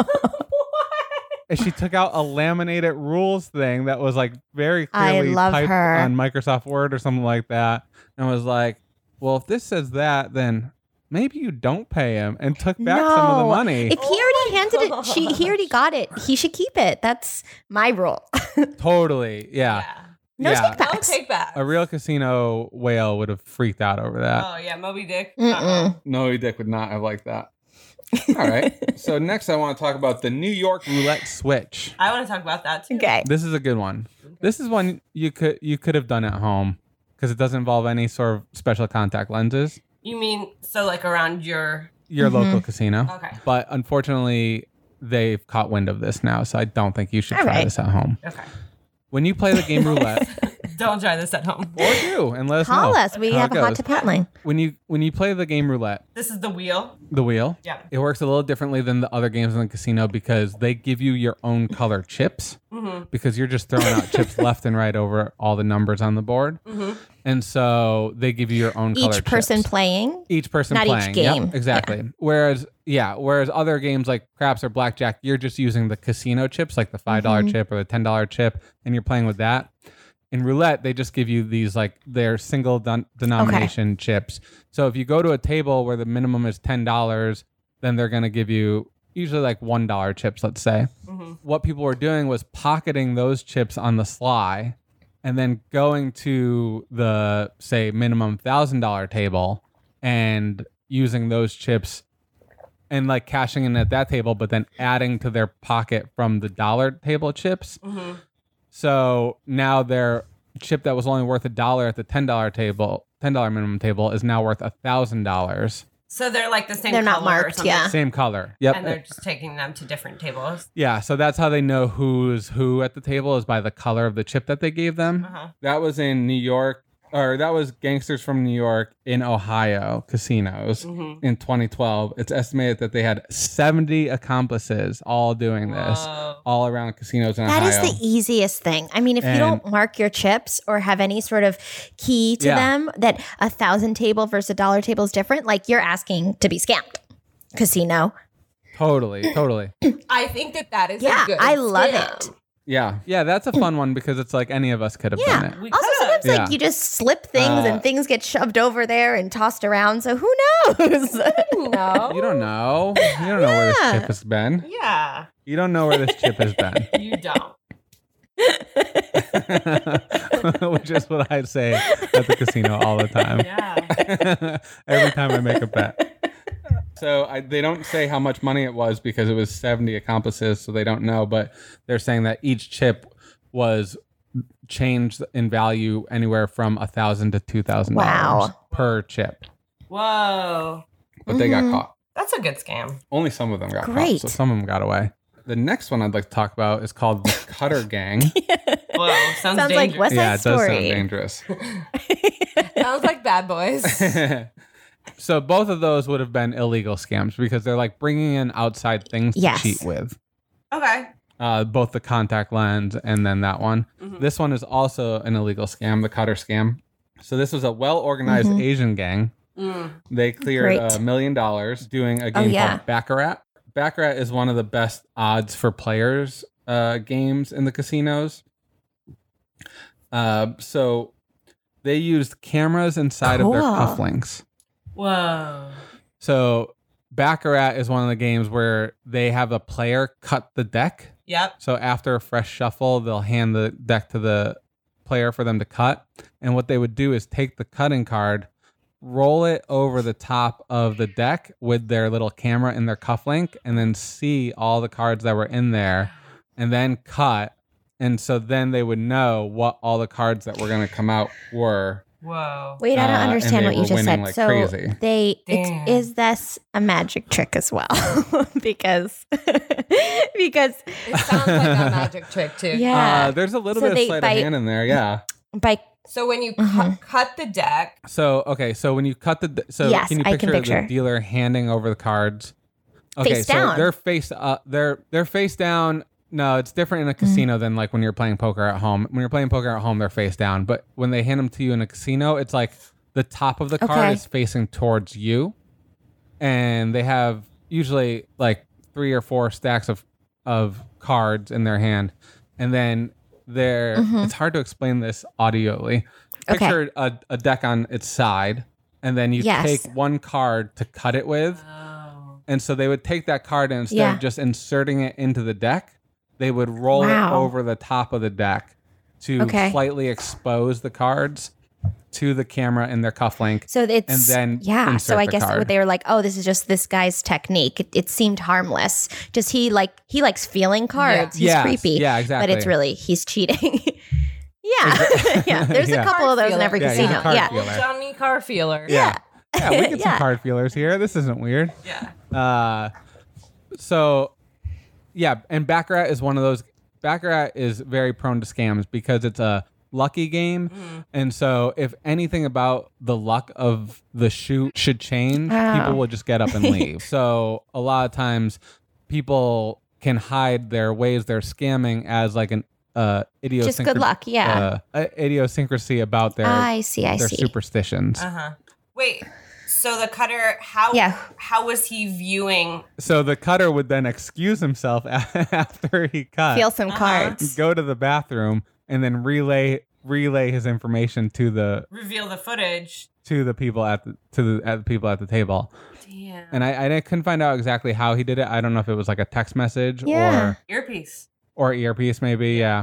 Speaker 4: And she took out a laminated rules thing that was like very
Speaker 2: I
Speaker 4: clearly
Speaker 2: love
Speaker 4: typed
Speaker 2: her.
Speaker 4: on Microsoft Word or something like that, and was like, "Well, if this says that, then maybe you don't pay him," and took back some of the
Speaker 2: No.
Speaker 4: money.
Speaker 2: If he
Speaker 3: Oh
Speaker 2: already
Speaker 3: my
Speaker 2: handed
Speaker 3: God.
Speaker 2: it, she he already got it. He should keep it. That's my rule.
Speaker 4: Totally, yeah.
Speaker 2: No
Speaker 4: yeah.
Speaker 2: take
Speaker 3: No
Speaker 2: backs.
Speaker 3: take back.
Speaker 4: A real casino whale would have freaked out over that.
Speaker 3: Oh yeah, Moby Dick.
Speaker 2: Mm-mm.
Speaker 3: Uh-uh.
Speaker 4: No, Dick would not have liked that. All right. So next, I want to talk about the New York Roulette Switch.
Speaker 3: I want to talk about that too.
Speaker 2: Okay.
Speaker 4: This is a good one. This is one you could you could have done at home because it doesn't involve any sort of special contact lenses.
Speaker 3: You mean so like around your?
Speaker 4: Your
Speaker 2: Mhm.
Speaker 4: local casino.
Speaker 3: Okay.
Speaker 4: But unfortunately, they've caught wind of this now, so I don't think you should
Speaker 2: All
Speaker 4: try
Speaker 2: right.
Speaker 4: this at home.
Speaker 3: Okay.
Speaker 4: When you play the game roulette,
Speaker 3: Don't try this at home.
Speaker 4: or do and let us
Speaker 2: Call
Speaker 4: know
Speaker 2: us. We
Speaker 4: how
Speaker 2: have
Speaker 4: it
Speaker 2: a hot
Speaker 4: goes.
Speaker 2: tip hotline.
Speaker 4: When you when you play the game roulette,
Speaker 3: This is the wheel.
Speaker 4: the wheel,
Speaker 3: Yeah.
Speaker 4: it works a little differently than the other games in the casino because they give you your own color chips
Speaker 3: Mm-hmm.
Speaker 4: because you're just throwing out chips left and right over all the numbers on the board.
Speaker 3: Mm-hmm.
Speaker 4: And so they give you your own color
Speaker 2: Each person
Speaker 4: chips.
Speaker 2: playing.
Speaker 4: Each person
Speaker 2: Not each
Speaker 4: playing. Yep,
Speaker 2: game.
Speaker 4: exactly. Whereas, yeah, whereas other games like craps or blackjack, you're just using the casino chips, like the five dollars
Speaker 2: Mhm.
Speaker 4: chip or the ten dollars chip, and you're playing with that. In roulette, they just give you these like their single den- denomination chips. So if you go to a table where the minimum is ten dollars, then they're going to give you usually like one dollar chips, let's say.
Speaker 3: Mm-hmm.
Speaker 4: What people were doing was pocketing those chips on the sly and then going to the, say, minimum one thousand dollars table and using those chips and like cashing in at that table, but then adding to their pocket from the dollar table chips.
Speaker 3: Mm-hmm.
Speaker 4: So now their chip that was only worth a dollar at the ten dollars table, ten dollars minimum table is now worth one thousand dollars
Speaker 3: So they're like the same
Speaker 2: They're not
Speaker 3: color or
Speaker 2: marked,
Speaker 3: something.
Speaker 2: yeah.
Speaker 4: Same color. Yep.
Speaker 3: And they're just taking them to different tables.
Speaker 4: Yeah, so that's how they know who's who at the table is by the color of the chip that they gave them.
Speaker 3: Uh-huh.
Speaker 4: That was in New York, or that was Gangsters from New York in Ohio casinos
Speaker 3: Mhm.
Speaker 4: in twenty twelve. It's estimated that they had seventy accomplices all doing this,
Speaker 3: Whoa.
Speaker 4: all around casinos in
Speaker 2: That
Speaker 4: Ohio.
Speaker 2: is the easiest thing. I mean, if you
Speaker 4: And-
Speaker 2: don't mark your chips or have any sort of key to
Speaker 4: Yeah.
Speaker 2: them that a thousand table versus a dollar table is different, like you're asking to be scammed. Casino.
Speaker 4: Totally, totally.
Speaker 3: I think that that is
Speaker 2: Yeah,
Speaker 3: a good
Speaker 2: I love
Speaker 3: scam.
Speaker 2: it.
Speaker 4: Yeah, yeah, that's a fun one because it's like any of us could have done
Speaker 2: Yeah.
Speaker 4: it.
Speaker 3: We
Speaker 2: Also,
Speaker 3: could've.
Speaker 2: sometimes
Speaker 4: Yeah.
Speaker 2: like you just slip things
Speaker 4: Uh,
Speaker 2: and things get shoved over there and tossed around. So who knows?
Speaker 3: No.
Speaker 4: You don't know. You don't know where this
Speaker 2: Yeah.
Speaker 4: chip has been.
Speaker 3: Yeah,
Speaker 4: You don't know where this chip has been.
Speaker 3: you don't.
Speaker 4: Which is what I say at the casino all the time.
Speaker 3: Yeah.
Speaker 4: Every time I make a bet. So I, they don't say how much money it was because it was seventy accomplices, so they don't know. But they're saying that each chip was changed in value anywhere from a thousand to two thousand dollars
Speaker 2: Wow.
Speaker 4: per chip.
Speaker 3: Whoa.
Speaker 4: But they got
Speaker 2: Mhm.
Speaker 4: caught.
Speaker 3: That's a good scam.
Speaker 4: Only some of them got
Speaker 2: Great.
Speaker 4: caught, so some of them got away. The next one I'd like to talk about is called the Cutter Gang.
Speaker 3: Whoa. Sounds,
Speaker 2: Sounds like
Speaker 3: dangerous.
Speaker 2: West Side
Speaker 4: Yeah, it does sound
Speaker 2: Story.
Speaker 4: dangerous.
Speaker 3: Sounds like Bad Boys.
Speaker 4: So both of those would have been illegal scams because they're like bringing in outside things
Speaker 2: Yes.
Speaker 4: to cheat with.
Speaker 3: Okay.
Speaker 4: Uh, both the contact lens and then that one.
Speaker 3: Mhm.
Speaker 4: This one is also an illegal scam, the Cutter scam. So this was a well-organized
Speaker 2: Mhm.
Speaker 4: Asian gang.
Speaker 3: Mm.
Speaker 4: They cleared
Speaker 2: Great.
Speaker 4: a million dollars doing a game
Speaker 2: yeah.
Speaker 4: called Baccarat. Baccarat is one of the best odds for players uh, games in the casinos. Uh, so they used cameras inside of their
Speaker 2: Cool.
Speaker 4: cufflinks.
Speaker 3: Whoa.
Speaker 4: So Baccarat is one of the games where they have a player cut the deck.
Speaker 3: Yep.
Speaker 4: So after a fresh shuffle, they'll hand the deck to the player for them to cut. And what they would do is take the cutting card, roll it over the top of the deck with their little camera in their cufflink, and then see all the cards that were in there, and then cut. And so then they would know what all the cards that were going to come out were.
Speaker 3: Whoa.
Speaker 2: Wait, I don't
Speaker 4: Uh, and
Speaker 2: understand
Speaker 4: they
Speaker 2: what you
Speaker 4: were
Speaker 2: just said.
Speaker 4: winning like
Speaker 2: so
Speaker 4: crazy.
Speaker 2: they
Speaker 3: Damn.
Speaker 2: it's, is this a magic trick as well? because because
Speaker 3: It sounds like a magic trick too.
Speaker 2: yeah,
Speaker 4: Uh, there's a little
Speaker 2: So
Speaker 4: bit
Speaker 2: they-
Speaker 4: of sleight
Speaker 2: by-
Speaker 4: of hand in there, yeah.
Speaker 2: by
Speaker 3: So when you
Speaker 2: Mhm.
Speaker 3: cut, cut the deck,
Speaker 4: So okay, so when you cut the so
Speaker 2: Yes,
Speaker 4: can you
Speaker 2: I
Speaker 4: picture,
Speaker 2: can picture.
Speaker 4: the dealer handing over the cards? Okay,
Speaker 2: Face
Speaker 4: so
Speaker 2: down.
Speaker 4: they're face uh they're they're face down. No, it's different in a casino than like when you're playing poker at home. When you're playing poker at home, they're face down. But when they hand them to you in a casino, it's like the top of the card
Speaker 2: Okay.
Speaker 4: is facing towards you, and they have usually like three or four stacks of of cards in their hand, and then they're.
Speaker 2: Mhm.
Speaker 4: It's hard to explain this audioly.
Speaker 2: Okay.
Speaker 4: Picture a, a deck on its side, and then you
Speaker 2: Yes.
Speaker 4: take one card to cut it with.
Speaker 3: oh,
Speaker 4: And so they would take that card and instead
Speaker 2: Yeah.
Speaker 4: of just inserting it into the deck, they would roll
Speaker 2: Wow.
Speaker 4: it over the top of the deck to
Speaker 2: Okay.
Speaker 4: slightly expose the cards to the camera in their cufflink.
Speaker 2: so it's
Speaker 4: And then
Speaker 2: yeah. So
Speaker 4: insert
Speaker 2: I
Speaker 4: the
Speaker 2: guess
Speaker 4: card.
Speaker 2: what they were like, oh, this is just this guy's technique. It, it seemed harmless. Does he like he likes feeling cards? He's
Speaker 4: Yes,
Speaker 2: creepy.
Speaker 4: yeah, exactly.
Speaker 2: But it's really he's cheating. yeah, yeah. There's
Speaker 4: Yeah.
Speaker 2: a couple of those in every
Speaker 4: Yeah, he's a
Speaker 2: casino.
Speaker 4: card
Speaker 2: Yeah,
Speaker 4: feeler.
Speaker 3: Johnny Car Feeler.
Speaker 4: Yeah. Yeah, we get some
Speaker 2: Yeah.
Speaker 4: card feelers here. This isn't weird.
Speaker 3: Yeah.
Speaker 4: Uh, so, yeah, and Baccarat is one of those. Baccarat is very prone to scams because it's a lucky game,
Speaker 3: Mm.
Speaker 4: and so if anything about the luck of the shoot should change,
Speaker 2: Oh.
Speaker 4: people will just get up and leave. So a lot of times, people can hide their ways they're scamming as like an uh,
Speaker 2: just good luck. Yeah,
Speaker 4: uh, idiosyncrasy about their
Speaker 2: I see. I
Speaker 4: their
Speaker 2: see.
Speaker 4: superstitions.
Speaker 3: Uh huh. Wait. So the cutter, how
Speaker 2: Yeah.
Speaker 3: how was he viewing?
Speaker 4: So the cutter would then excuse himself after he cut,
Speaker 2: Feel some
Speaker 3: Uh-huh.
Speaker 2: cards.
Speaker 4: go to the bathroom, and then relay relay his information to the
Speaker 3: Reveal the footage.
Speaker 4: to the people at the to the at the people at the table.
Speaker 3: Damn.
Speaker 4: And I, I couldn't find out exactly how he did it. I don't know if it was like a text message
Speaker 2: Yeah.
Speaker 3: Earpiece.
Speaker 4: or or earpiece maybe. Yeah.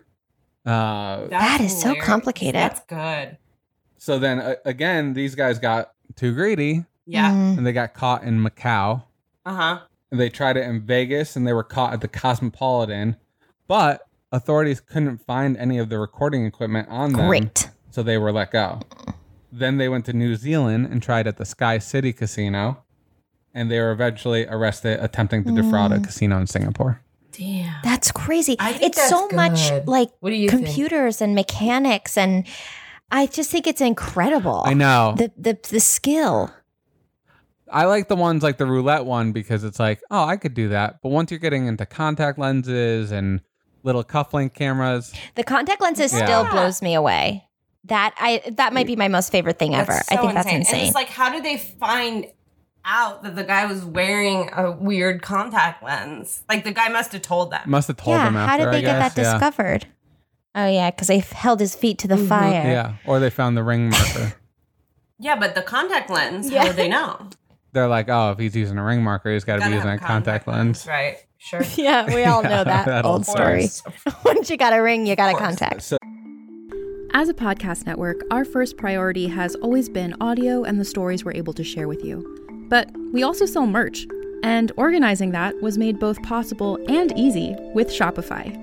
Speaker 4: Uh,
Speaker 3: That's
Speaker 2: That is so
Speaker 3: hilarious.
Speaker 2: complicated.
Speaker 3: That's good.
Speaker 4: so then uh, again, these guys got too greedy
Speaker 3: Yeah.
Speaker 2: Mm.
Speaker 4: and they got caught in Macau.
Speaker 3: Uh huh.
Speaker 4: And they tried it in Vegas and they were caught at the Cosmopolitan, but authorities couldn't find any of the recording equipment on them.
Speaker 2: Great.
Speaker 4: So they were let go. Then they went to New Zealand and tried at the Sky City Casino, and they were eventually arrested attempting to defraud a casino in Singapore.
Speaker 3: Damn.
Speaker 2: That's crazy.
Speaker 3: I think
Speaker 2: It's
Speaker 3: that's
Speaker 2: so much
Speaker 3: good.
Speaker 2: like
Speaker 3: What do you think?
Speaker 2: computers and mechanics, and I just think it's incredible.
Speaker 4: I know.
Speaker 2: the the the skill.
Speaker 4: I like the ones like the roulette one because it's like, oh, I could do that. But once you're getting into contact lenses and little cufflink cameras,
Speaker 2: The contact lenses
Speaker 4: Yeah.
Speaker 2: still blows me away. That I that might be my most favorite thing ever.
Speaker 3: That's
Speaker 2: I
Speaker 3: so
Speaker 2: think that's
Speaker 3: And
Speaker 2: insane.
Speaker 3: it's like, how did they find out that the guy was wearing a weird contact lens? Like, the guy must have told them.
Speaker 4: must have told
Speaker 2: yeah,
Speaker 4: them after.
Speaker 2: how did they
Speaker 4: I
Speaker 2: get
Speaker 4: guess.
Speaker 2: that
Speaker 4: Yeah.
Speaker 2: discovered? Oh yeah, because they held his feet to the
Speaker 3: Mhm.
Speaker 2: fire.
Speaker 4: Yeah, or they found the ring marker.
Speaker 3: Yeah, but the contact lens,
Speaker 2: Yeah.
Speaker 3: how would they know?
Speaker 4: They're like, oh, if he's using a ring marker, he's got to be
Speaker 3: Gotta
Speaker 4: using a
Speaker 3: have
Speaker 4: contact, lens.
Speaker 3: Right, sure.
Speaker 2: Yeah, we all
Speaker 4: Yeah,
Speaker 2: know that,
Speaker 4: that
Speaker 2: old
Speaker 4: old
Speaker 2: story. Once you got a ring, you got a
Speaker 3: course.
Speaker 2: contact.
Speaker 4: So
Speaker 5: As a podcast network, our first priority has always been audio and the stories we're able to share with you. But we also sell merch, and organizing that was made both possible and easy with Shopify.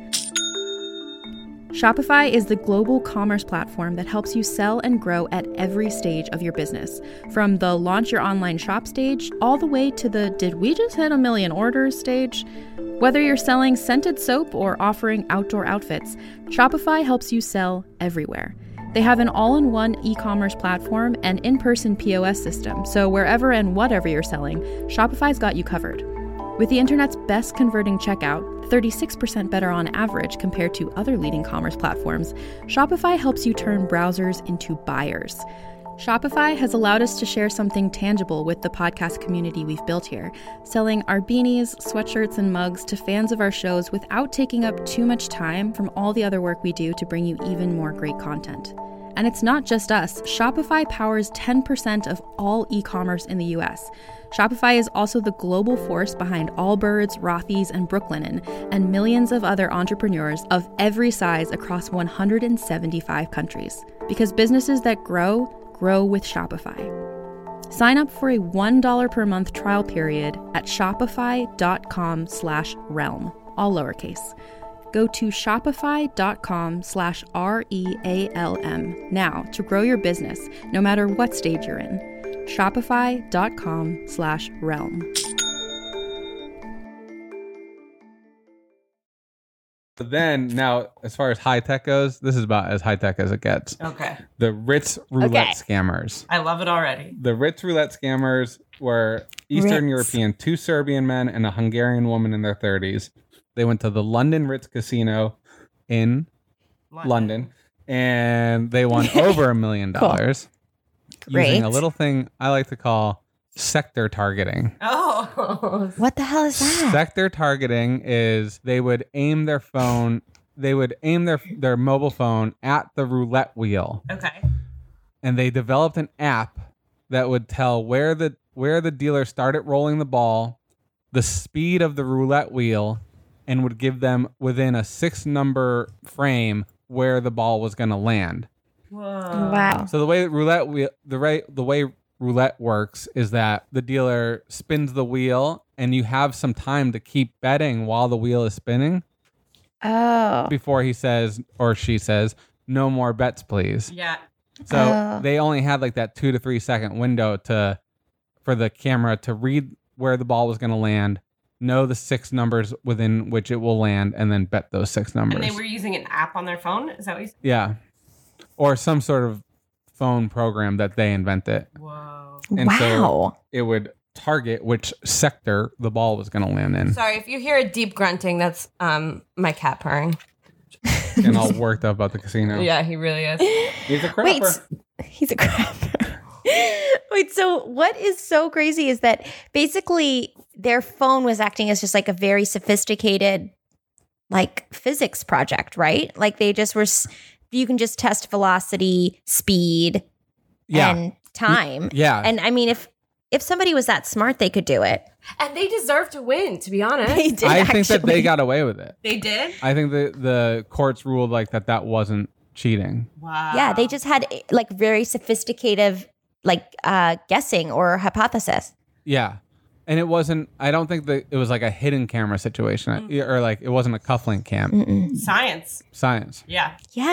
Speaker 5: Shopify is the global commerce platform that helps you sell and grow at every stage of your business, from the launch your online shop stage all the way to the did we just hit a million orders stage. Whether you're selling scented soap or offering outdoor outfits, Shopify helps you sell everywhere. They have an all-in-one e-commerce platform and in-person P O S system, so wherever and whatever you're selling, Shopify's got you covered. With the internet's best converting checkout, thirty-six percent better on average compared to other leading commerce platforms, Shopify helps you turn browsers into buyers. Shopify has allowed us to share something tangible with the podcast community we've built here, selling our beanies, sweatshirts, and mugs to fans of our shows without taking up too much time from all the other work we do to bring you even more great content. And it's not just us. Shopify powers ten percent of all e-commerce in the U S. Shopify is also the global force behind Allbirds, Rothy's, and Brooklinen, and millions of other entrepreneurs of every size across one hundred seventy-five countries. Because businesses that grow, grow with Shopify. Sign up for a one dollar per month trial period at shopify.com slash realm, all lowercase. Go to shopify.com slash R-E-A-L-M now to grow your business, no matter what stage you're in. Shopify.com slash realm.
Speaker 4: But then now, as far as high tech goes, this is about as high tech as it gets.
Speaker 3: Okay.
Speaker 4: The Ritz roulette
Speaker 2: Okay.
Speaker 4: scammers.
Speaker 3: I love it already.
Speaker 4: The Ritz roulette scammers were Eastern
Speaker 2: Ritz.
Speaker 4: European, two Serbian men and a Hungarian woman in their thirties. They went to the London Ritz Casino in London, and they won over a million
Speaker 2: Cool.
Speaker 4: dollars using
Speaker 2: Great.
Speaker 4: a little thing I like to call sector targeting.
Speaker 3: Oh.
Speaker 2: What the hell is that?
Speaker 4: Sector targeting is they would aim their phone, they would aim their their mobile phone at the roulette wheel,
Speaker 3: Okay.
Speaker 4: and they developed an app that would tell where the where the dealer started rolling the ball, the speed of the roulette wheel, and would give them within a six number frame where the ball was going to land.
Speaker 3: Whoa.
Speaker 2: Wow.
Speaker 4: So the way that roulette wheel, the right the way roulette works is that the dealer spins the wheel and you have some time to keep betting while the wheel is spinning
Speaker 2: Oh.
Speaker 4: before he says or she says no more bets please.
Speaker 3: Yeah.
Speaker 4: So
Speaker 2: Oh.
Speaker 4: they only had like that two to three second window to for the camera to read where the ball was going to land, know the six numbers within which it will land, and then bet those six numbers.
Speaker 3: And they were using an app on their phone? Is that what you said?
Speaker 4: Yeah. Or some sort of phone program that they invented.
Speaker 3: Whoa.
Speaker 4: And so
Speaker 2: Wow.
Speaker 4: it would target which sector the ball was going to land in.
Speaker 3: Sorry, if you hear a deep grunting, that's um my cat purring.
Speaker 4: And all worked up about the casino.
Speaker 3: Yeah, he really is.
Speaker 4: He's a crapper.
Speaker 2: Wait, s- he's a crapper. Wait, so what is so crazy is that basically their phone was acting as just like a very sophisticated like physics project, right? Like they just were, s- you can just test velocity, speed,
Speaker 4: Yeah.
Speaker 2: and time.
Speaker 4: Yeah.
Speaker 2: And I mean, if if somebody was that smart, they could do it.
Speaker 3: And they deserve to win, to be honest.
Speaker 2: They did
Speaker 4: I think that they
Speaker 2: actually.
Speaker 4: got away with it.
Speaker 3: They did?
Speaker 4: I think the the courts ruled like that that wasn't cheating.
Speaker 3: Wow.
Speaker 2: Yeah, they just had like very sophisticated like uh guessing or hypothesis.
Speaker 4: Yeah. And it wasn't, I don't think that it was like a hidden camera situation or like it wasn't a cufflink cam.
Speaker 2: Mm-mm.
Speaker 3: Science.
Speaker 4: Science.
Speaker 3: Yeah.
Speaker 2: Yeah.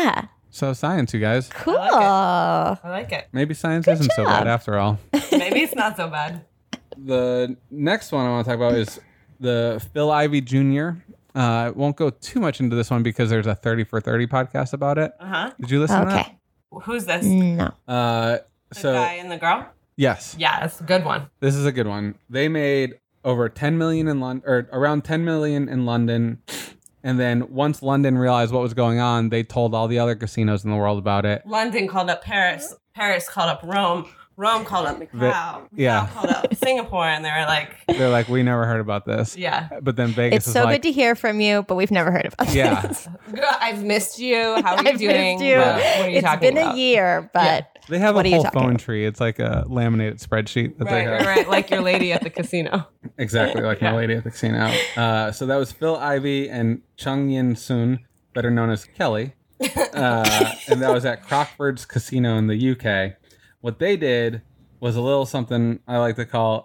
Speaker 4: So science, you guys.
Speaker 2: Cool.
Speaker 3: I like it.
Speaker 4: Maybe science isn't so bad
Speaker 2: job.
Speaker 4: after all.
Speaker 3: Maybe it's not so bad.
Speaker 4: The next one I want to talk about is the Phil Ivey Junior Uh, I won't go too much into this one because there's a thirty for thirty podcast about it.
Speaker 3: Uh huh.
Speaker 4: Did you listen to
Speaker 2: Okay.
Speaker 3: Who's this?
Speaker 2: No.
Speaker 4: that? Uh,
Speaker 3: The
Speaker 4: so
Speaker 3: guy and the girl?
Speaker 4: yes,
Speaker 3: Yeah, that's a good one.
Speaker 4: this is a good one. They made over ten million in London, or around ten million in London. And then once London realized what was going on, they told all the other casinos in the world about it.
Speaker 3: London called up Paris. Paris called up Rome. Rome called up Macau.
Speaker 4: yeah.
Speaker 3: Macau called up Singapore, and they were like,
Speaker 4: They're like, we never heard about this.
Speaker 3: yeah.
Speaker 4: But then Vegas
Speaker 2: It's
Speaker 4: was
Speaker 2: so
Speaker 4: like,
Speaker 2: good to hear from you, but we've never heard about
Speaker 4: yeah.
Speaker 2: this.
Speaker 3: I've missed you. How are you
Speaker 2: I've
Speaker 3: doing?
Speaker 2: missed you.
Speaker 3: What, what are you
Speaker 2: It's
Speaker 3: talking
Speaker 2: been
Speaker 3: about?
Speaker 2: a year, but
Speaker 4: They have
Speaker 2: what
Speaker 4: a
Speaker 2: are you
Speaker 4: whole
Speaker 2: talking
Speaker 4: phone
Speaker 2: about?
Speaker 4: tree. It's like a laminated spreadsheet that
Speaker 3: Right,
Speaker 4: they
Speaker 3: right,
Speaker 4: have.
Speaker 3: right. Like your lady at the casino.
Speaker 4: Exactly, like
Speaker 3: Yeah.
Speaker 4: my lady at the casino. Uh, so that was Phil Ivey and Chung Yin Soon, better known as Kelly. Uh, and that was at Crockford's Casino in the U K. What they did was a little something I like to call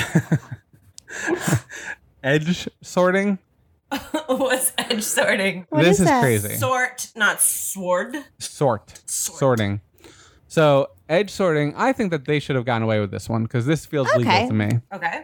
Speaker 4: edge sorting.
Speaker 3: What's edge sorting?
Speaker 2: What
Speaker 4: this
Speaker 2: is
Speaker 4: is
Speaker 2: that?
Speaker 4: crazy.
Speaker 3: Sort, not sword.
Speaker 4: Sort. Sorting. So edge sorting, I think that they should have gotten away with this one because this feels legal
Speaker 2: Okay.
Speaker 4: to me.
Speaker 3: Okay.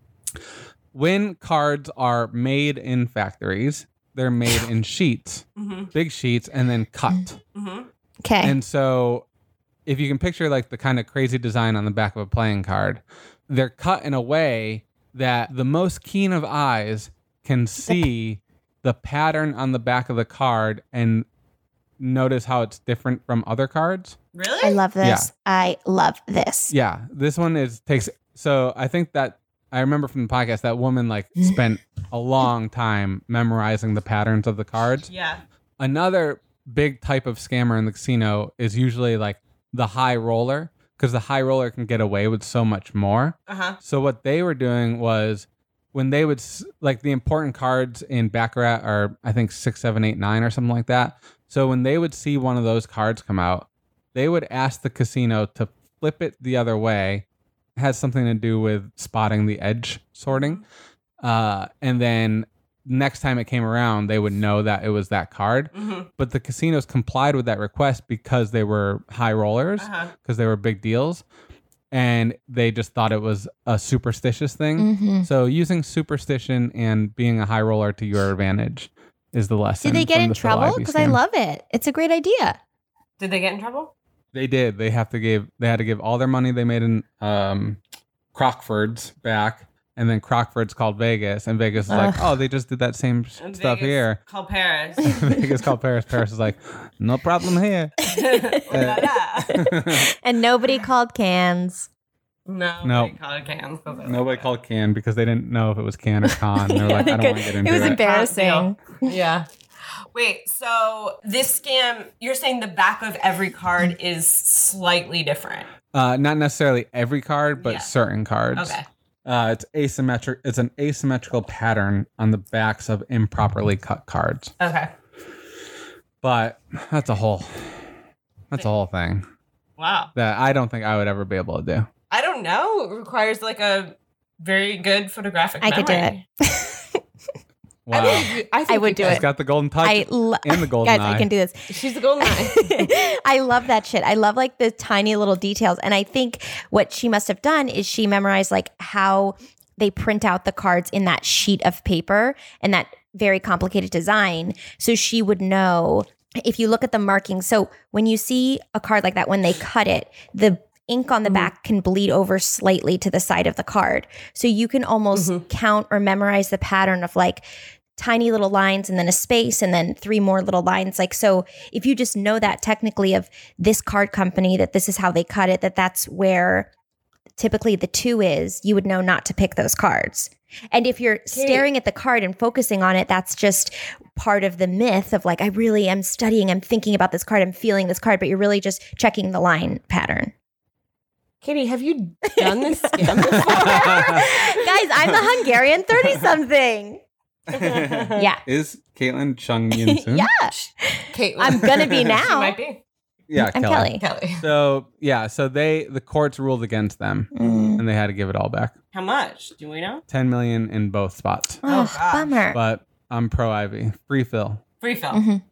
Speaker 4: When cards are made in factories, they're made in sheets,
Speaker 3: Mm-hmm.
Speaker 4: big sheets, and then cut.
Speaker 3: Mm-hmm.
Speaker 2: Okay.
Speaker 4: And so if you can picture like the kind of crazy design on the back of a playing card, they're cut in a way that the most keen of eyes can see the pattern on the back of the card and notice how it's different from other cards.
Speaker 3: Really?
Speaker 2: I love this.
Speaker 4: Yeah.
Speaker 2: I love this.
Speaker 4: Yeah, this one is takes so I think that I remember from the podcast that woman like spent a long time memorizing the patterns of the cards.
Speaker 3: Yeah.
Speaker 4: Another big type of scammer in the casino is usually like the high roller, because the high roller can get away with so much more.
Speaker 3: Uh-huh.
Speaker 4: So what they were doing was when they would s- like the important cards in Baccarat are I think six, seven, eight, nine or something like that. So when they would see one of those cards come out, they would ask the casino to flip it the other way. It has something to do with spotting the edge sorting. Uh, and then next time it came around, they would know that it was that card.
Speaker 3: Mm-hmm.
Speaker 4: But the casinos complied with that request because they were high rollers, because
Speaker 3: Uh-huh.
Speaker 4: they were big deals. And they just thought it was a superstitious thing.
Speaker 2: Mhm.
Speaker 4: So using superstition and being a high roller to your advantage is the lesson.
Speaker 2: Did they get
Speaker 4: from
Speaker 2: in
Speaker 4: the Phil
Speaker 2: trouble?
Speaker 4: Ivey
Speaker 2: Because I
Speaker 4: scam.
Speaker 2: love it. It's a great idea.
Speaker 3: Did they get in trouble?
Speaker 4: They did. They have to give. They had to give all their money they made in um, Crockford's back, and then Crockford's called Vegas, and Vegas is like, "Oh, they just did that same s-
Speaker 3: And
Speaker 4: stuff
Speaker 3: Vegas
Speaker 4: here."
Speaker 3: Called Paris.
Speaker 4: Vegas called Paris. Paris is like, "No problem here."
Speaker 3: La, la.
Speaker 2: And nobody called cans.
Speaker 3: No.
Speaker 4: No.
Speaker 3: They called it cans. 'cause they
Speaker 4: Nobody
Speaker 3: like
Speaker 4: called Can because they didn't know if it was Can or Con. They're like, "I don't want to get into
Speaker 2: it was
Speaker 4: it."
Speaker 2: embarrassing.
Speaker 3: it. Yeah. Wait, so this scam, you're saying the back of every card is slightly different.
Speaker 4: Uh, not necessarily every card, but
Speaker 3: Yeah.
Speaker 4: certain cards.
Speaker 3: Okay.
Speaker 4: Uh, it's asymmetric. It's an asymmetrical pattern on the backs of improperly cut cards.
Speaker 3: Okay.
Speaker 4: But that's a whole. That's a whole thing
Speaker 3: Wow.
Speaker 4: that I don't think I would ever be able to do.
Speaker 3: I don't know. It requires like a very good photographic
Speaker 2: I could do
Speaker 3: memory.
Speaker 2: it.
Speaker 4: Wow.
Speaker 3: I, think, I, think
Speaker 2: I
Speaker 3: you
Speaker 2: would do
Speaker 3: could.
Speaker 2: it.
Speaker 4: She's got the golden touch
Speaker 2: I lo-
Speaker 4: and the golden
Speaker 2: Guys,
Speaker 4: eye.
Speaker 2: I can do this.
Speaker 3: She's the golden eye.
Speaker 2: I love that shit. I love like the tiny little details. And I think what she must have done is she memorized like how they print out the cards in that sheet of paper and that very complicated design. So she would know if you look at the markings. So when you see a card like that, when they cut it, the ink on the back can bleed over slightly to the side of the card. So you can almost count or memorize the pattern of like tiny little lines and then a space and then three more little lines. Like, so if you just know that technically of this card company, that this is how they cut it, that that's where typically the two is, you would know not to pick those cards. And if you're staring at the card and focusing on it, that's just part of the myth of like, I really am studying, I'm thinking about this card, I'm feeling this card, but you're really just checking the line pattern.
Speaker 3: Katie, have you done this scam before?
Speaker 2: Guys, I'm the Hungarian thirty-something. Yeah.
Speaker 4: Is Caitlin Chung Yin Soon?
Speaker 2: Yeah.
Speaker 3: Caitlin.
Speaker 2: I'm gonna be
Speaker 3: She
Speaker 2: now.
Speaker 3: might be.
Speaker 4: Yeah,
Speaker 2: I'm Kelly.
Speaker 3: Kelly.
Speaker 4: So yeah, so they the courts ruled against them
Speaker 2: Mm.
Speaker 4: and they had to give it all back.
Speaker 3: How much? Do we know?
Speaker 4: Ten million in both spots.
Speaker 2: Oh,
Speaker 3: gosh.
Speaker 2: bummer.
Speaker 4: But I'm pro Ivy. Free Phil.
Speaker 3: Free fill.
Speaker 2: Mhm.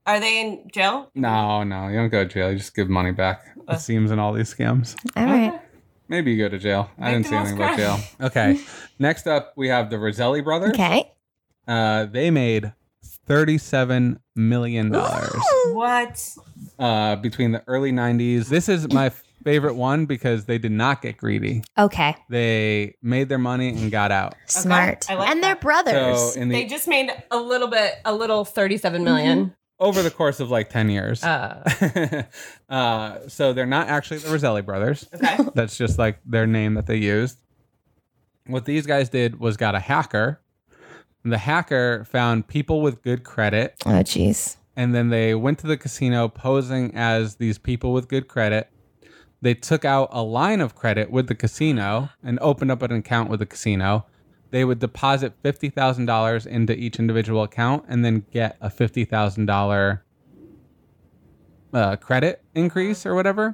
Speaker 3: Are they in jail?
Speaker 4: No, no, you don't go to jail. You just give money back. It seems in all these scams.
Speaker 2: All right.
Speaker 4: Maybe you go to jail. I didn't see anything about jail. Okay. Next up, we have the Roselli brothers.
Speaker 2: Okay.
Speaker 4: Uh, they made thirty-seven million dollars
Speaker 3: What?
Speaker 4: uh, between the early nineties. This is my favorite one because they did not get greedy.
Speaker 2: Okay.
Speaker 4: They made their money and got out.
Speaker 2: Smart.
Speaker 3: I like
Speaker 2: and they're
Speaker 3: that.
Speaker 2: brothers.
Speaker 4: So in the
Speaker 3: They just made a little bit, a little thirty-seven million.
Speaker 4: over the course of like ten years.
Speaker 3: Uh,
Speaker 4: uh, so they're not actually the Roselli brothers.
Speaker 3: okay.
Speaker 4: That's just like their name that they used. What these guys did was got a hacker. The hacker found people with good credit,
Speaker 2: oh, jeez.
Speaker 4: and then they went to the casino posing as these people with good credit. They took out a line of credit with the casino and opened up an account with the casino. They would deposit fifty thousand dollars into each individual account and then get a fifty thousand dollars uh, credit increase or whatever.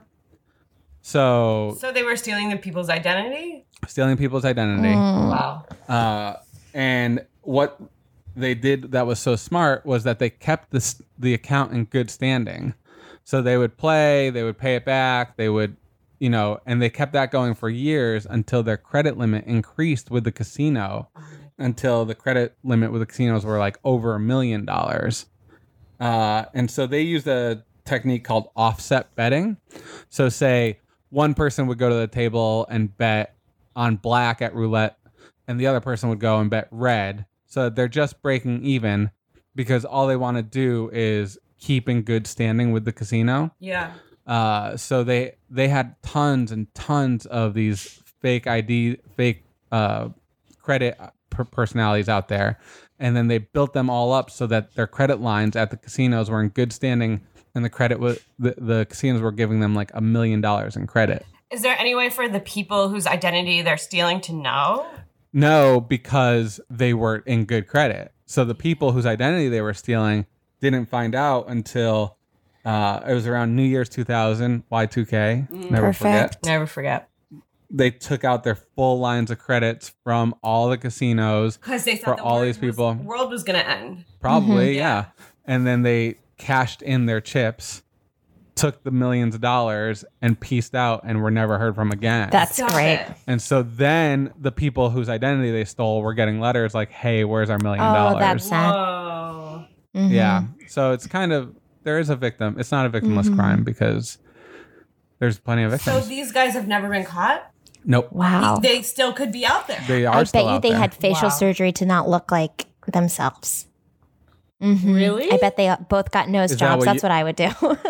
Speaker 4: So,
Speaker 3: So they were stealing the people's identity?
Speaker 4: stealing people's identity.
Speaker 3: Wow.
Speaker 4: Uh, and what they did that was so smart was that they kept this, the account in good standing. So they would play, they would pay it back, they would, you know, and they kept that going for years until their credit limit increased with the casino, until the credit limit with the casinos were like over a million dollars. Uh, and so they used a technique called offset betting. So say one person would go to the table and bet on black at roulette, and the other person would go and bet red. So they're just breaking even because all they want to do is keep in good standing with the casino.
Speaker 3: Yeah.
Speaker 4: Uh, so they they had tons and tons of these fake I D, fake uh, credit per- personalities out there, and then they built them all up so that their credit lines at the casinos were in good standing, and the credit was the, the casinos were giving them like a million dollars in credit.
Speaker 3: Is there any way for the people whose identity they're stealing to know?
Speaker 4: No, because they were in good credit. So the people whose identity they were stealing didn't find out until uh, it was around New Year's two thousand, Y two K. Never
Speaker 2: Perfect.
Speaker 4: forget.
Speaker 3: Never forget.
Speaker 4: They took out their full lines of credits from all the casinos
Speaker 3: Because they
Speaker 4: for
Speaker 3: thought the
Speaker 4: all
Speaker 3: world
Speaker 4: these people.
Speaker 3: Was, world was going to end.
Speaker 4: Probably,
Speaker 3: Mhm.
Speaker 4: yeah. And then they cashed in their chips, took the millions of dollars, and pieced out and were never heard from again.
Speaker 2: That's
Speaker 3: Stop
Speaker 2: great.
Speaker 3: it.
Speaker 4: and so then the people whose identity they stole were getting letters like, hey, where's our million
Speaker 2: Oh,
Speaker 4: dollars?
Speaker 2: that's sad.
Speaker 3: Whoa.
Speaker 2: Mhm.
Speaker 4: Yeah. So it's kind of, there is a victim. It's not a victimless crime because there's plenty of
Speaker 3: So
Speaker 4: victims.
Speaker 3: these guys have never been caught?
Speaker 4: Nope.
Speaker 2: Wow.
Speaker 3: They still could be out there.
Speaker 4: They are
Speaker 2: I bet
Speaker 4: still
Speaker 2: you
Speaker 4: out
Speaker 2: they
Speaker 4: there.
Speaker 2: had facial
Speaker 3: Wow.
Speaker 2: surgery to not look like themselves. Mhm.
Speaker 3: Really?
Speaker 2: I bet they both got nose
Speaker 4: Is that
Speaker 2: jobs.
Speaker 4: what
Speaker 2: That's
Speaker 4: you-
Speaker 2: what I would do.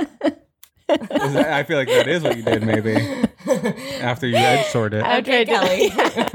Speaker 4: Is that- I feel like that is what you did maybe after you edge sorted.
Speaker 3: Okay, Kelly.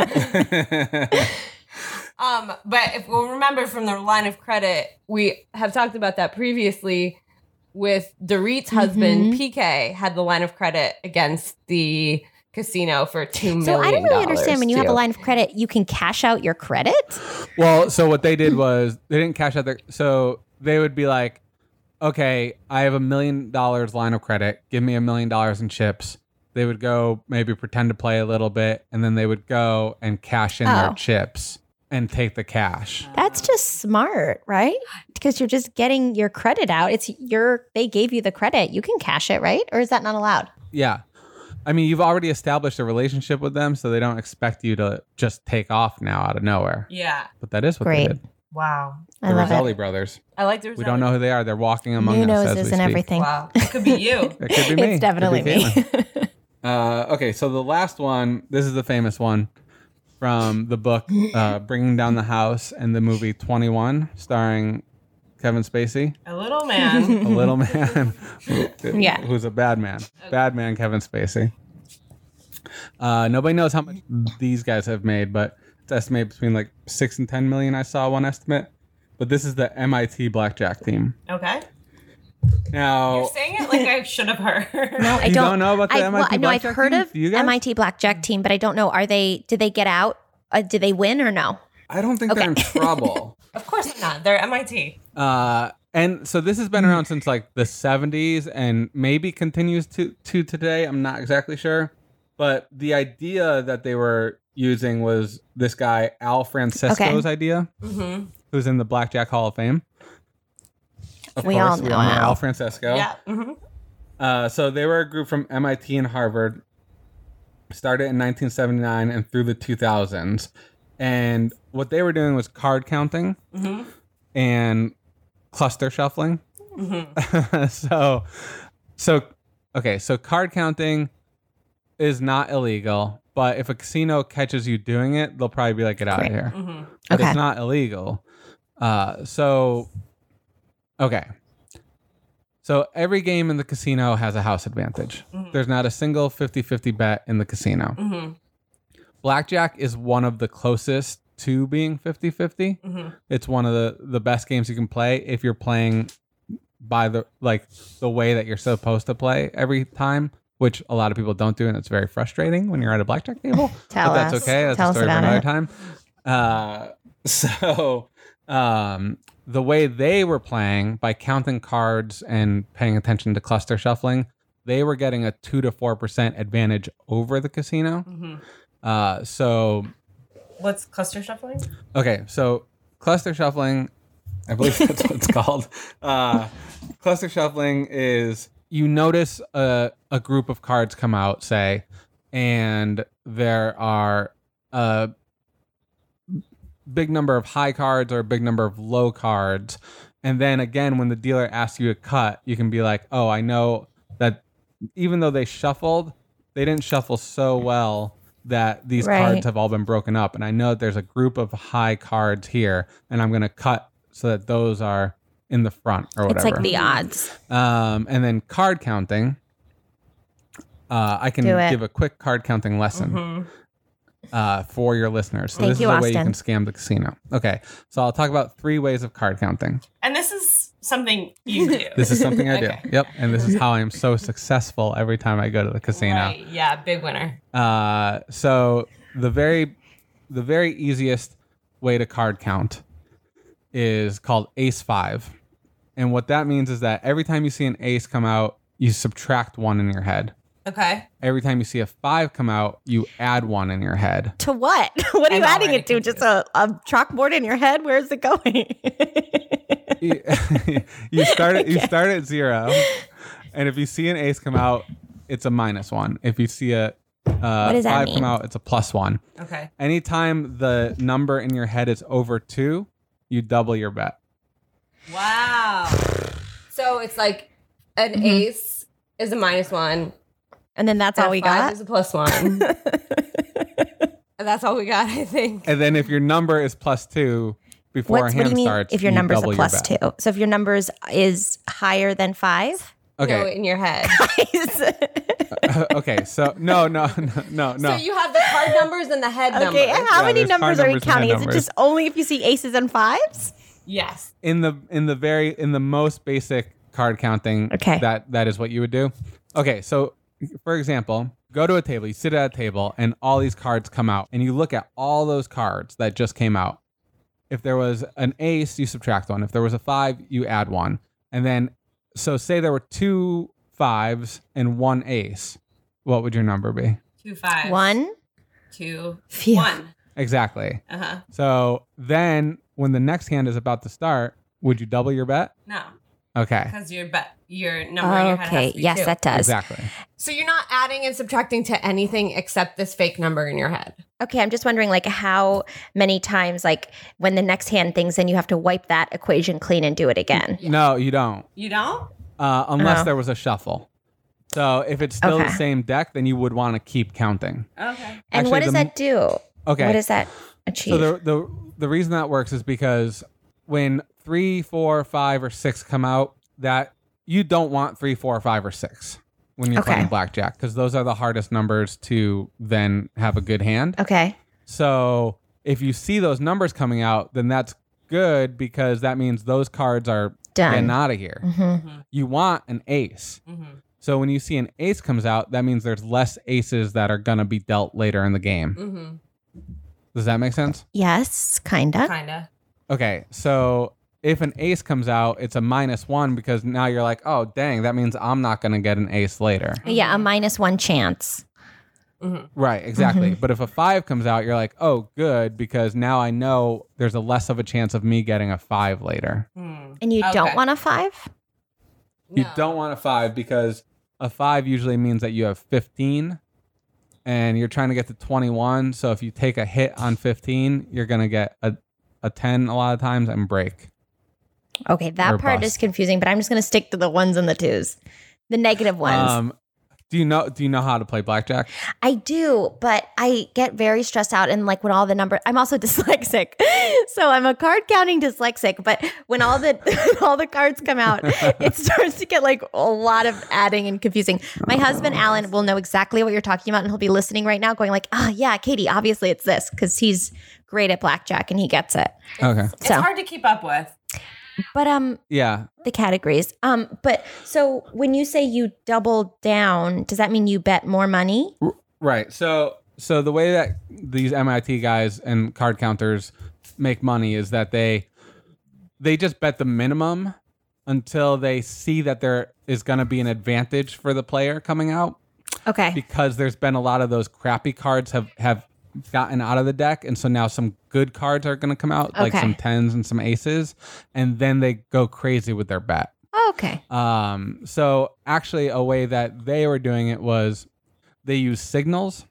Speaker 4: it.
Speaker 3: Um, but if we'll remember from the line of credit, we have talked about that previously with Dorit's husband, P K, had the line of credit against the casino for two million
Speaker 2: So
Speaker 3: dollars.
Speaker 2: I don't really understand when you have a
Speaker 3: too.
Speaker 2: line of credit, you can cash out your credit?
Speaker 4: Well, so what they did was they didn't cash out their. So they would be like, okay, I have a million dollars line of credit. Give me a million dollars in chips. They would go maybe pretend to play a little bit, and then they would go and cash in
Speaker 2: Oh.
Speaker 4: their chips and take the cash.
Speaker 2: That's just smart, right? Because you're just getting your credit out. It's your they gave you the credit. You can cash it, right? Or is that not allowed?
Speaker 4: Yeah. I mean, you've already established a relationship with them, so they don't expect you to just take off now out of nowhere.
Speaker 3: Yeah.
Speaker 4: But that is what
Speaker 2: Great.
Speaker 4: they did.
Speaker 3: Wow.
Speaker 2: I
Speaker 4: The
Speaker 2: love
Speaker 4: Roselli
Speaker 2: it.
Speaker 4: brothers.
Speaker 3: I like the
Speaker 4: We don't know who they are. They're walking among
Speaker 2: New
Speaker 4: us as
Speaker 2: noses
Speaker 4: we
Speaker 2: and
Speaker 4: speak.
Speaker 2: everything.
Speaker 3: Wow. It could be you.
Speaker 4: It could be me.
Speaker 2: It's definitely
Speaker 4: Could be
Speaker 2: me.
Speaker 4: Caitlin. Uh, okay, so the last one, this is the famous one from the book uh, Bringing Down the House and the movie twenty-one, starring Kevin Spacey,
Speaker 3: A little man.
Speaker 4: a little man who-
Speaker 2: Yeah.
Speaker 4: who's a bad man. Bad man Kevin Spacey. Uh, nobody knows how much these guys have made, but it's estimated between like six and ten million. I saw one estimate. But this is the M I T blackjack team.
Speaker 3: Okay.
Speaker 4: Now,
Speaker 3: You're saying it like I should have heard.
Speaker 2: No, I
Speaker 4: You
Speaker 2: don't,
Speaker 4: don't know about the
Speaker 2: I,
Speaker 4: M I T
Speaker 2: well, no, I've
Speaker 4: blackjack
Speaker 2: heard
Speaker 4: team?
Speaker 2: of
Speaker 4: Do you guys?
Speaker 2: M I T blackjack team, but I don't know. Are they? Did they get out? Uh, did they win or no?
Speaker 4: I don't think they're in trouble.
Speaker 3: Of course not. They're M I T.
Speaker 4: Uh, and so this has been around since like the seventies and maybe continues to, to today. I'm not exactly sure. But the idea that they were using was this guy, Al Francisco's
Speaker 2: Okay.
Speaker 4: idea,
Speaker 3: Mm-hmm.
Speaker 4: who's in the Blackjack Hall of Fame. Of
Speaker 2: We
Speaker 4: course,
Speaker 2: all
Speaker 4: we
Speaker 2: know
Speaker 4: all know
Speaker 2: Al.
Speaker 4: Al Francesco.
Speaker 3: Yeah. Mhm.
Speaker 4: Uh, so they were a group from M I T and Harvard, started in nineteen seventy-nine and through the two thousands. And what they were doing was card counting
Speaker 3: Mhm.
Speaker 4: and cluster shuffling.
Speaker 3: Mhm.
Speaker 4: so, so, okay, so card counting is not illegal, but if a casino catches you doing it, they'll probably be like, get out
Speaker 2: Great.
Speaker 4: of here.
Speaker 3: Mhm.
Speaker 4: But
Speaker 2: Okay.
Speaker 4: it's not illegal. Uh, so, okay. So every game in the casino has a house advantage.
Speaker 3: Mhm.
Speaker 4: There's not a single fifty-fifty bet in the casino.
Speaker 3: Mhm.
Speaker 4: Blackjack is one of the closest to being fifty-fifty.
Speaker 3: Mhm.
Speaker 4: It's one of the, the best games you can play if you're playing by the like the way that you're supposed to play every time, which a lot of people don't do, and it's very frustrating when you're at a blackjack table.
Speaker 2: Tell
Speaker 4: but that's
Speaker 2: us.
Speaker 4: okay. That's
Speaker 2: Tell
Speaker 4: a
Speaker 2: us
Speaker 4: story for
Speaker 2: about
Speaker 4: another
Speaker 2: it.
Speaker 4: time. Uh, so um, the way they were playing by counting cards and paying attention to cluster shuffling, they were getting a two to four percent advantage over the casino.
Speaker 3: Mhm.
Speaker 4: Uh, so
Speaker 3: What's cluster shuffling?
Speaker 4: okay, so cluster shuffling, I believe that's what it's called. Uh, cluster shuffling is you notice a, a group of cards come out, say, and there are a big number of high cards or a big number of low cards. And then again, when the dealer asks you to cut, you can be like, oh, I know that even though they shuffled, they didn't shuffle so well that these
Speaker 2: Right.
Speaker 4: cards have all been broken up. And I know that there's a group of high cards here, and I'm going to cut so that those are in the front or
Speaker 2: It's
Speaker 4: whatever.
Speaker 2: like the odds.
Speaker 4: Um, and then card counting. Uh, I can
Speaker 2: Do it.
Speaker 4: give a quick card counting lesson
Speaker 3: Mhm.
Speaker 4: uh, for your listeners. So
Speaker 2: Thank
Speaker 4: this
Speaker 2: you,
Speaker 4: is a way you
Speaker 2: Austin.
Speaker 4: can scam the casino. Okay, so I'll talk about three ways of card counting.
Speaker 3: And this is something you do.
Speaker 4: This is something I
Speaker 3: Okay.
Speaker 4: do. Yep, and this is how I am so successful every time I go to the casino.
Speaker 3: Right. Yeah, big winner.
Speaker 4: Uh, so the very, the very easiest way to card count is called Ace Five, and what that means is that every time you see an ace come out, you subtract one in your head.
Speaker 3: Okay.
Speaker 4: Every time you see a five come out, you add one in your head.
Speaker 2: To what? What are you
Speaker 3: I'm
Speaker 2: adding
Speaker 3: already
Speaker 2: it to? Just a, a chalkboard in your head? Where is it going?
Speaker 4: you you start at, you start at zero, and if you see an ace come out, it's a minus one. If you see a uh,
Speaker 2: What does that
Speaker 4: five
Speaker 2: mean?
Speaker 4: come out, it's a plus one.
Speaker 3: Okay.
Speaker 4: Anytime the number in your head is over two, you double your bet.
Speaker 3: Wow. So it's like an
Speaker 2: Mm-hmm.
Speaker 3: ace is a minus one.
Speaker 2: And then that's
Speaker 3: and
Speaker 2: all
Speaker 3: a
Speaker 2: we
Speaker 3: five
Speaker 2: got?
Speaker 3: is a plus one. And that's all we got, I think.
Speaker 4: And then if your number is plus two before
Speaker 2: What's,
Speaker 4: a
Speaker 2: what
Speaker 4: hand
Speaker 2: do you mean
Speaker 4: starts,
Speaker 2: if your
Speaker 4: you
Speaker 2: number's a
Speaker 4: double your
Speaker 2: plus
Speaker 4: bet.
Speaker 2: two? So if your number's is higher than five?
Speaker 3: No,
Speaker 4: Okay.
Speaker 3: in your head.
Speaker 4: okay. So no, no, no, no, no.
Speaker 3: So you have the card numbers and the head numbers.
Speaker 2: Okay, and how
Speaker 4: Yeah,
Speaker 2: many
Speaker 4: there's card
Speaker 2: numbers are you
Speaker 4: numbers and
Speaker 2: counting?
Speaker 4: head
Speaker 2: Is it
Speaker 4: numbers.
Speaker 2: just only if you see aces and fives?
Speaker 3: Yes.
Speaker 4: in the in the very in the most basic card counting,
Speaker 2: Okay.
Speaker 4: that that is what you would do. Okay, so for example, go to a table, you sit at a table, and all these cards come out, and you look at all those cards that just came out. If there was an ace, you subtract one. If there was a five, you add one. And then, so say there were two fives and one ace, what would your number be?
Speaker 3: Two fives.
Speaker 2: One?
Speaker 3: Two.
Speaker 2: Phew.
Speaker 3: One.
Speaker 4: Exactly.
Speaker 3: Uh-huh.
Speaker 4: So then when the next hand is about to start, would you double your bet?
Speaker 3: No.
Speaker 4: Okay.
Speaker 3: Because your bet your number in your head has
Speaker 2: Okay,
Speaker 3: to be
Speaker 2: yes,
Speaker 3: two.
Speaker 2: that does.
Speaker 4: Exactly.
Speaker 3: So you're not adding and subtracting to anything except this fake number in your head.
Speaker 2: Okay, I'm just wondering, like, how many times, like, when the next hand things, then you have to wipe that equation clean and do it again.
Speaker 4: No, you don't.
Speaker 3: You don't?
Speaker 4: Uh, unless
Speaker 2: Oh.
Speaker 4: there was a shuffle. So if it's still
Speaker 2: Okay.
Speaker 4: the same deck, then you would want to keep counting.
Speaker 3: Okay.
Speaker 2: And
Speaker 4: Actually,
Speaker 2: what does
Speaker 4: the m-
Speaker 2: that do?
Speaker 4: Okay.
Speaker 2: What does that achieve?
Speaker 4: So the, the the reason that works is because when three, four, five, or six come out, that you don't want three, four, five, or six when you're
Speaker 2: Okay.
Speaker 4: playing blackjack, because those are the hardest numbers to then have a good hand.
Speaker 2: okay.
Speaker 4: So if you see those numbers coming out, then that's good because that means those cards are
Speaker 2: Done.
Speaker 4: getting out of here.
Speaker 2: Mm-hmm.
Speaker 4: You want an ace.
Speaker 3: Mm-hmm.
Speaker 4: So when you see an ace comes out, that means there's less aces that are going to be dealt later in the game.
Speaker 3: Mm-hmm.
Speaker 4: Does that make sense?
Speaker 2: Yes, kinda.
Speaker 3: Kinda.
Speaker 4: Okay, so if an ace comes out, it's a minus one because now you're like, oh, dang, that means I'm not going to get an ace later.
Speaker 2: Yeah, a minus one chance.
Speaker 3: Mhm.
Speaker 4: Right, exactly.
Speaker 2: Mhm.
Speaker 4: But if a five comes out, you're like, oh, good, because now I know there's a less of a chance of me getting a five later.
Speaker 3: Hmm.
Speaker 2: And you
Speaker 3: Okay.
Speaker 2: don't want a five?
Speaker 4: You
Speaker 3: No.
Speaker 4: don't want a five because a five usually means that you have fifteen and you're trying to get to twenty-one. So if you take a hit on fifteen, you're going to get a, a ten a lot of times and break.
Speaker 2: Okay, that
Speaker 4: Or
Speaker 2: part
Speaker 4: bust.
Speaker 2: is confusing, but I'm just going to stick to the ones and the twos, the negative ones.
Speaker 4: Um, do you know do you know how to play blackjack?
Speaker 2: I do, but I get very stressed out. And like when all the numbers, I'm also dyslexic. So I'm a card counting dyslexic. But when all the all the cards come out, it starts to get like a lot of adding and confusing. My husband, Alan, will know exactly what you're talking about. And he'll be listening right now going like, oh, yeah, Katie, obviously it's this because he's great at blackjack and he gets it.
Speaker 4: Okay.
Speaker 3: It's
Speaker 2: So-
Speaker 3: hard to keep up with.
Speaker 2: But um,
Speaker 4: Yeah.
Speaker 2: the categories. Um, but so when you say you double down, does that mean you bet more money?
Speaker 4: Right. So so the way that these M I T guys and card counters make money is that they they just bet the minimum until they see that there is going to be an advantage for the player coming out,
Speaker 2: Okay.
Speaker 4: because there's been a lot of those crappy cards have have gotten out of the deck, and so now some good cards are going to come out, like
Speaker 2: Okay.
Speaker 4: some tens and some aces, and then they go crazy with their bet.
Speaker 2: Okay.
Speaker 4: Um, so actually, a way that they were doing it was they use signals.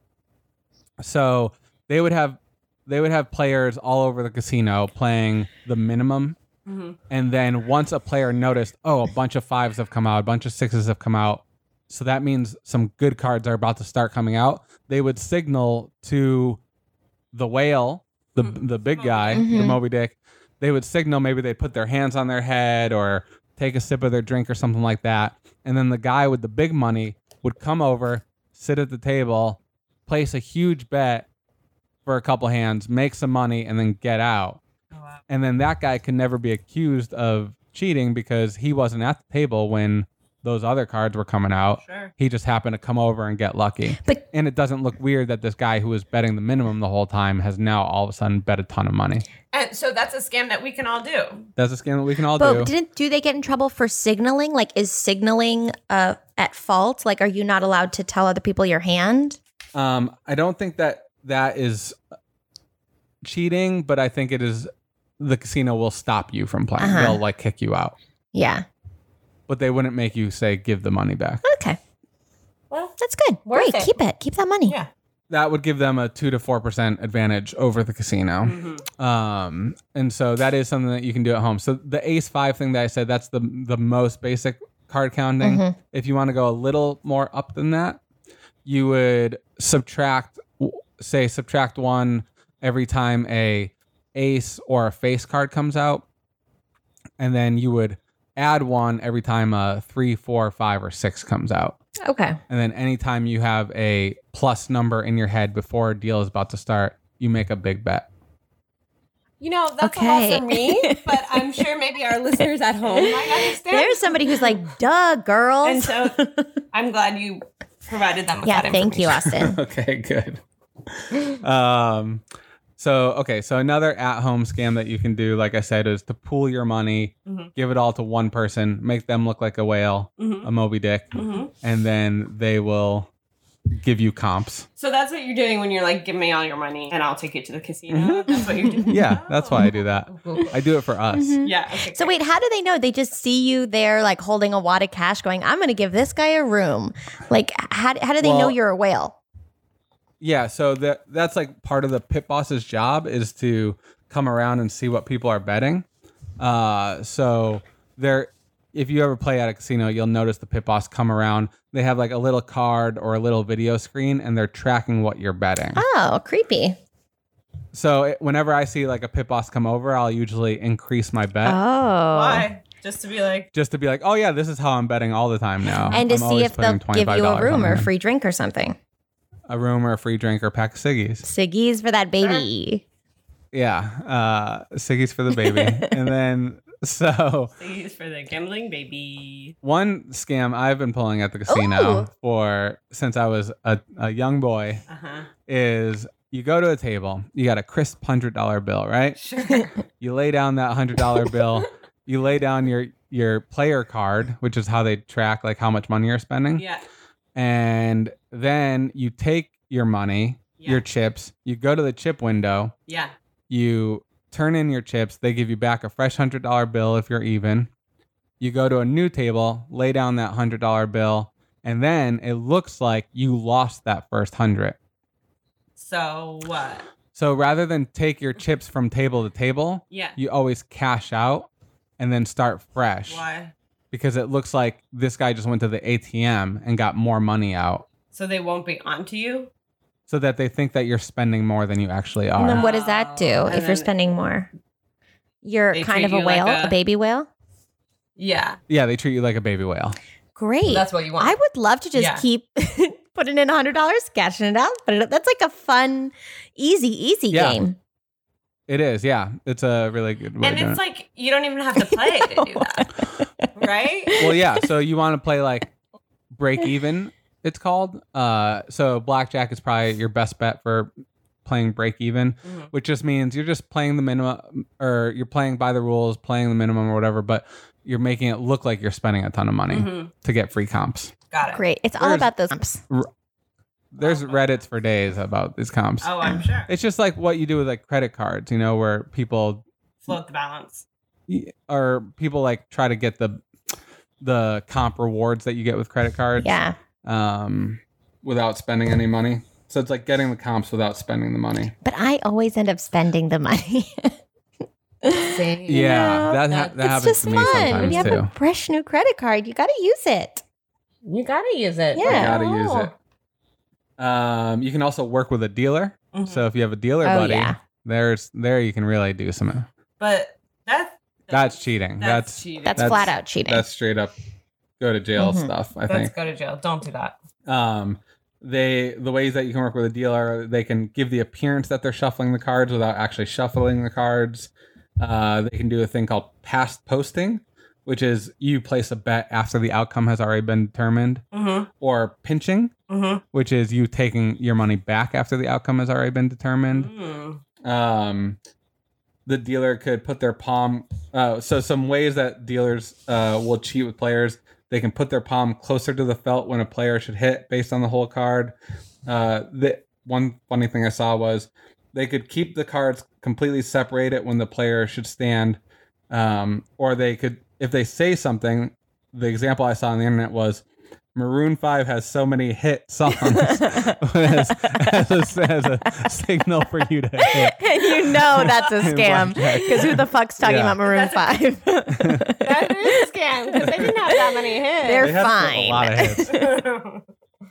Speaker 4: So they would have they would have players all over the casino playing the minimum,
Speaker 3: Mhm.
Speaker 4: and then once a player noticed, oh, a bunch of fives have come out, a bunch of sixes have come out, so that means some good cards are about to start coming out. They would signal to the whale, the the big guy, the
Speaker 2: Mhm.
Speaker 4: Moby Dick. They would signal, maybe they'd put their hands on their head or take a sip of their drink or something like that. And then the guy with the big money would come over, sit at the table, place a huge bet for a couple hands, make some money, and then get out.
Speaker 3: Oh, wow.
Speaker 4: And then that guy can never be accused of cheating because he wasn't at the table when those other cards were coming out.
Speaker 3: Sure.
Speaker 4: He just happened to come over and get lucky.
Speaker 2: But
Speaker 4: And it doesn't look weird that this guy who was betting the minimum the whole time has now all of a sudden bet a ton of money.
Speaker 3: And so that's a scam that we can all do.
Speaker 4: That's a scam that we can all
Speaker 2: but
Speaker 4: do.
Speaker 2: didn't do they get in trouble for signaling? Like, is signaling uh at fault? Like, are you not allowed to tell other people your hand?
Speaker 4: Um, I don't think that that is cheating, but I think it is the casino will stop you from playing.
Speaker 2: Uh-huh.
Speaker 4: They'll like kick you out,
Speaker 2: Yeah.
Speaker 4: but they wouldn't make you say give the money back.
Speaker 2: Okay.
Speaker 3: Well,
Speaker 2: That's good.
Speaker 3: Worth
Speaker 2: Great.
Speaker 3: it.
Speaker 2: Keep it. Keep that money.
Speaker 3: yeah.
Speaker 4: That would give them a two to four percent advantage over the casino.
Speaker 3: Mhm.
Speaker 4: Um, and so that is something that you can do at home. So the ace five thing that I said, that's the the most basic card counting.
Speaker 2: Mhm.
Speaker 4: If you want to go a little more up than that, you would subtract, say, subtract one every time a ace or a face card comes out, and then you would add one every time a three, four, five, or six comes out.
Speaker 2: Okay.
Speaker 4: And then anytime you have a plus number in your head before a deal is about to start, you make a big bet.
Speaker 3: You know, that's
Speaker 2: Okay.
Speaker 3: a lot for me, but I'm sure maybe our listeners at home might understand.
Speaker 2: There's somebody who's like, duh, girls.
Speaker 3: And so I'm glad you provided them with
Speaker 2: yeah,
Speaker 3: that
Speaker 2: thank you,
Speaker 3: information.
Speaker 2: Austin.
Speaker 4: Okay, good. um, so okay, so another at-home scam that you can do, like I said, is to pool your money,
Speaker 3: Mhm.
Speaker 4: give it all to one person, make them look like a whale,
Speaker 3: Mhm.
Speaker 4: a Moby Dick,
Speaker 3: Mhm.
Speaker 4: and then they will give you comps.
Speaker 3: So that's what you're doing when you're like, give me all your money and I'll take you to the casino. That's what you're doing.
Speaker 4: Yeah, that's why I do that. I do it for us.
Speaker 3: Yeah. Okay,
Speaker 2: So
Speaker 3: great.
Speaker 2: wait, how do they know? They just see you there, like holding a wad of cash, going, "I'm going to give this guy a room." Like, how how do they know
Speaker 4: Well-
Speaker 2: you're a whale?
Speaker 4: Yeah, so that that's like part of the pit boss's job is to come around and see what people are betting. Uh, so there, if you ever play at a casino, you'll notice the pit boss come around. They have like a little card or a little video screen, and they're tracking what you're betting.
Speaker 2: Oh, creepy.
Speaker 4: So it, whenever I see like a pit boss come over, I'll usually increase my bet
Speaker 2: Oh,
Speaker 3: Why? Just to be like,
Speaker 4: just to be like, oh yeah, this is how I'm betting all the time now.
Speaker 2: and to
Speaker 4: I'm
Speaker 2: see
Speaker 4: always
Speaker 2: if they'll
Speaker 4: putting
Speaker 2: give you a
Speaker 4: twenty-five dollars
Speaker 2: room
Speaker 4: on
Speaker 2: or a
Speaker 4: there.
Speaker 2: free drink or something.
Speaker 4: a room or a free drink or a pack of ciggies.
Speaker 2: Siggies for that baby.
Speaker 4: Yeah, uh, ciggies for the baby, and then so.
Speaker 3: please for the gambling baby.
Speaker 4: One scam I've been pulling at the casino
Speaker 2: Ooh.
Speaker 4: for since I was a, a young boy
Speaker 3: Uh huh.
Speaker 4: is you go to a table, you got a crisp hundred dollar bill, right?
Speaker 3: Sure.
Speaker 4: You lay down that hundred dollar bill, you lay down your your player card, which is how they track like how much money you're spending,
Speaker 3: Yeah.
Speaker 4: and then you take your money,
Speaker 3: Yeah.
Speaker 4: your chips. You go to the chip window.
Speaker 3: Yeah.
Speaker 4: You turn in your chips. They give you back a fresh one hundred dollar bill if you're even. You go to a new table, lay down that one hundred dollar bill, and then it looks like you lost that first one hundred.
Speaker 3: So what?
Speaker 4: So rather than take your chips from table to table,
Speaker 3: Yeah.
Speaker 4: you always cash out and then start fresh.
Speaker 3: Why?
Speaker 4: Because it looks like this guy just went to the A T M and got more money out,
Speaker 3: So they won't be onto you?
Speaker 4: so that they think that you're spending more than you actually
Speaker 2: And then
Speaker 4: are.
Speaker 2: what does that do
Speaker 3: Oh, and
Speaker 2: if you're
Speaker 3: then-
Speaker 2: spending more? You're
Speaker 3: They
Speaker 2: kind
Speaker 3: treat
Speaker 2: of a
Speaker 3: you like
Speaker 2: whale,
Speaker 3: a-
Speaker 2: a baby whale.
Speaker 3: Yeah.
Speaker 4: Yeah, they treat you like a baby whale.
Speaker 2: Great.
Speaker 3: That's what you want.
Speaker 2: I would love to just
Speaker 3: Yeah.
Speaker 2: keep putting in one hundred dollars, cashing it out. But it, that's like a fun, easy, easy
Speaker 4: Yeah.
Speaker 2: game.
Speaker 4: It is, yeah. It's a really good way
Speaker 3: and
Speaker 4: of doing
Speaker 3: it's
Speaker 4: it.
Speaker 3: like you don't even have to play to do that. Right?
Speaker 4: Well, yeah. So you want to play like break even, it's called. Uh, so blackjack is probably your best bet for playing break even,
Speaker 3: Mhm.
Speaker 4: which just means you're just playing the minimum, or you're playing by the rules, playing the minimum or whatever, but you're making it look like you're spending a ton of money
Speaker 3: Mhm.
Speaker 4: to get free comps.
Speaker 3: Got it.
Speaker 2: Great. It's all
Speaker 4: There's-
Speaker 2: about those comps.
Speaker 4: There's Reddits for days about these comps.
Speaker 3: Oh, I'm sure.
Speaker 4: It's just like what you do with like credit cards, you know, where people
Speaker 3: Float the balance.
Speaker 4: or people like try to get the the comp rewards that you get with credit cards.
Speaker 2: Yeah.
Speaker 4: Um, without spending any money. So it's like getting the comps without spending the money.
Speaker 2: But I always end up spending the money.
Speaker 3: See?
Speaker 4: Yeah,
Speaker 2: know,
Speaker 4: that ha-
Speaker 3: that's-
Speaker 4: that
Speaker 2: it's
Speaker 4: happens
Speaker 2: just
Speaker 4: to me
Speaker 2: fun. When
Speaker 4: sometimes
Speaker 2: you have
Speaker 4: too.
Speaker 2: a fresh new credit card, you got to use it.
Speaker 3: You gotta use it.
Speaker 2: Yeah.
Speaker 4: You gotta
Speaker 3: Oh.
Speaker 4: use it. Um, you can also work with a dealer.
Speaker 3: Mhm.
Speaker 4: So if you have a dealer
Speaker 2: Oh,
Speaker 4: buddy,
Speaker 2: yeah.
Speaker 4: there's there you can really do some.
Speaker 3: But that's
Speaker 4: That's cheating.
Speaker 3: That's,
Speaker 4: That's
Speaker 3: cheating.
Speaker 2: That's,
Speaker 4: That's-
Speaker 2: flat out cheating.
Speaker 4: that's straight up go to jail
Speaker 2: Mhm.
Speaker 4: stuff. I
Speaker 3: Let's
Speaker 4: think.
Speaker 3: go to jail. Don't do that.
Speaker 4: Um, they the ways that you can work with a dealer, they can give the appearance that they're shuffling the cards without actually shuffling the cards. Uh, they can do a thing called past posting, which is you place a bet after the outcome has already been determined,
Speaker 3: Mm-hmm.
Speaker 4: or pinching,
Speaker 3: Mm-hmm.
Speaker 4: which is you taking your money back after the outcome has already been determined.
Speaker 3: Mm.
Speaker 4: Um, the dealer could put their palm. Uh, so some ways that dealers uh, will cheat with players: they can put their palm closer to the felt when a player should hit based on the whole card. Uh, the one funny thing I saw was they could keep the cards completely separated when the player should stand, um, or they could, if they say something. The example I saw on the internet was Maroon five has so many hit songs as, as, a, as a signal for you to hit.
Speaker 2: and you know that's a
Speaker 4: In
Speaker 2: scam
Speaker 4: blackjack.
Speaker 2: because who the fuck's talking
Speaker 4: Yeah.
Speaker 2: about Maroon five?
Speaker 3: That is a scam because they didn't have that many hits.
Speaker 2: They're
Speaker 4: They had
Speaker 2: fine.
Speaker 4: a lot of hits.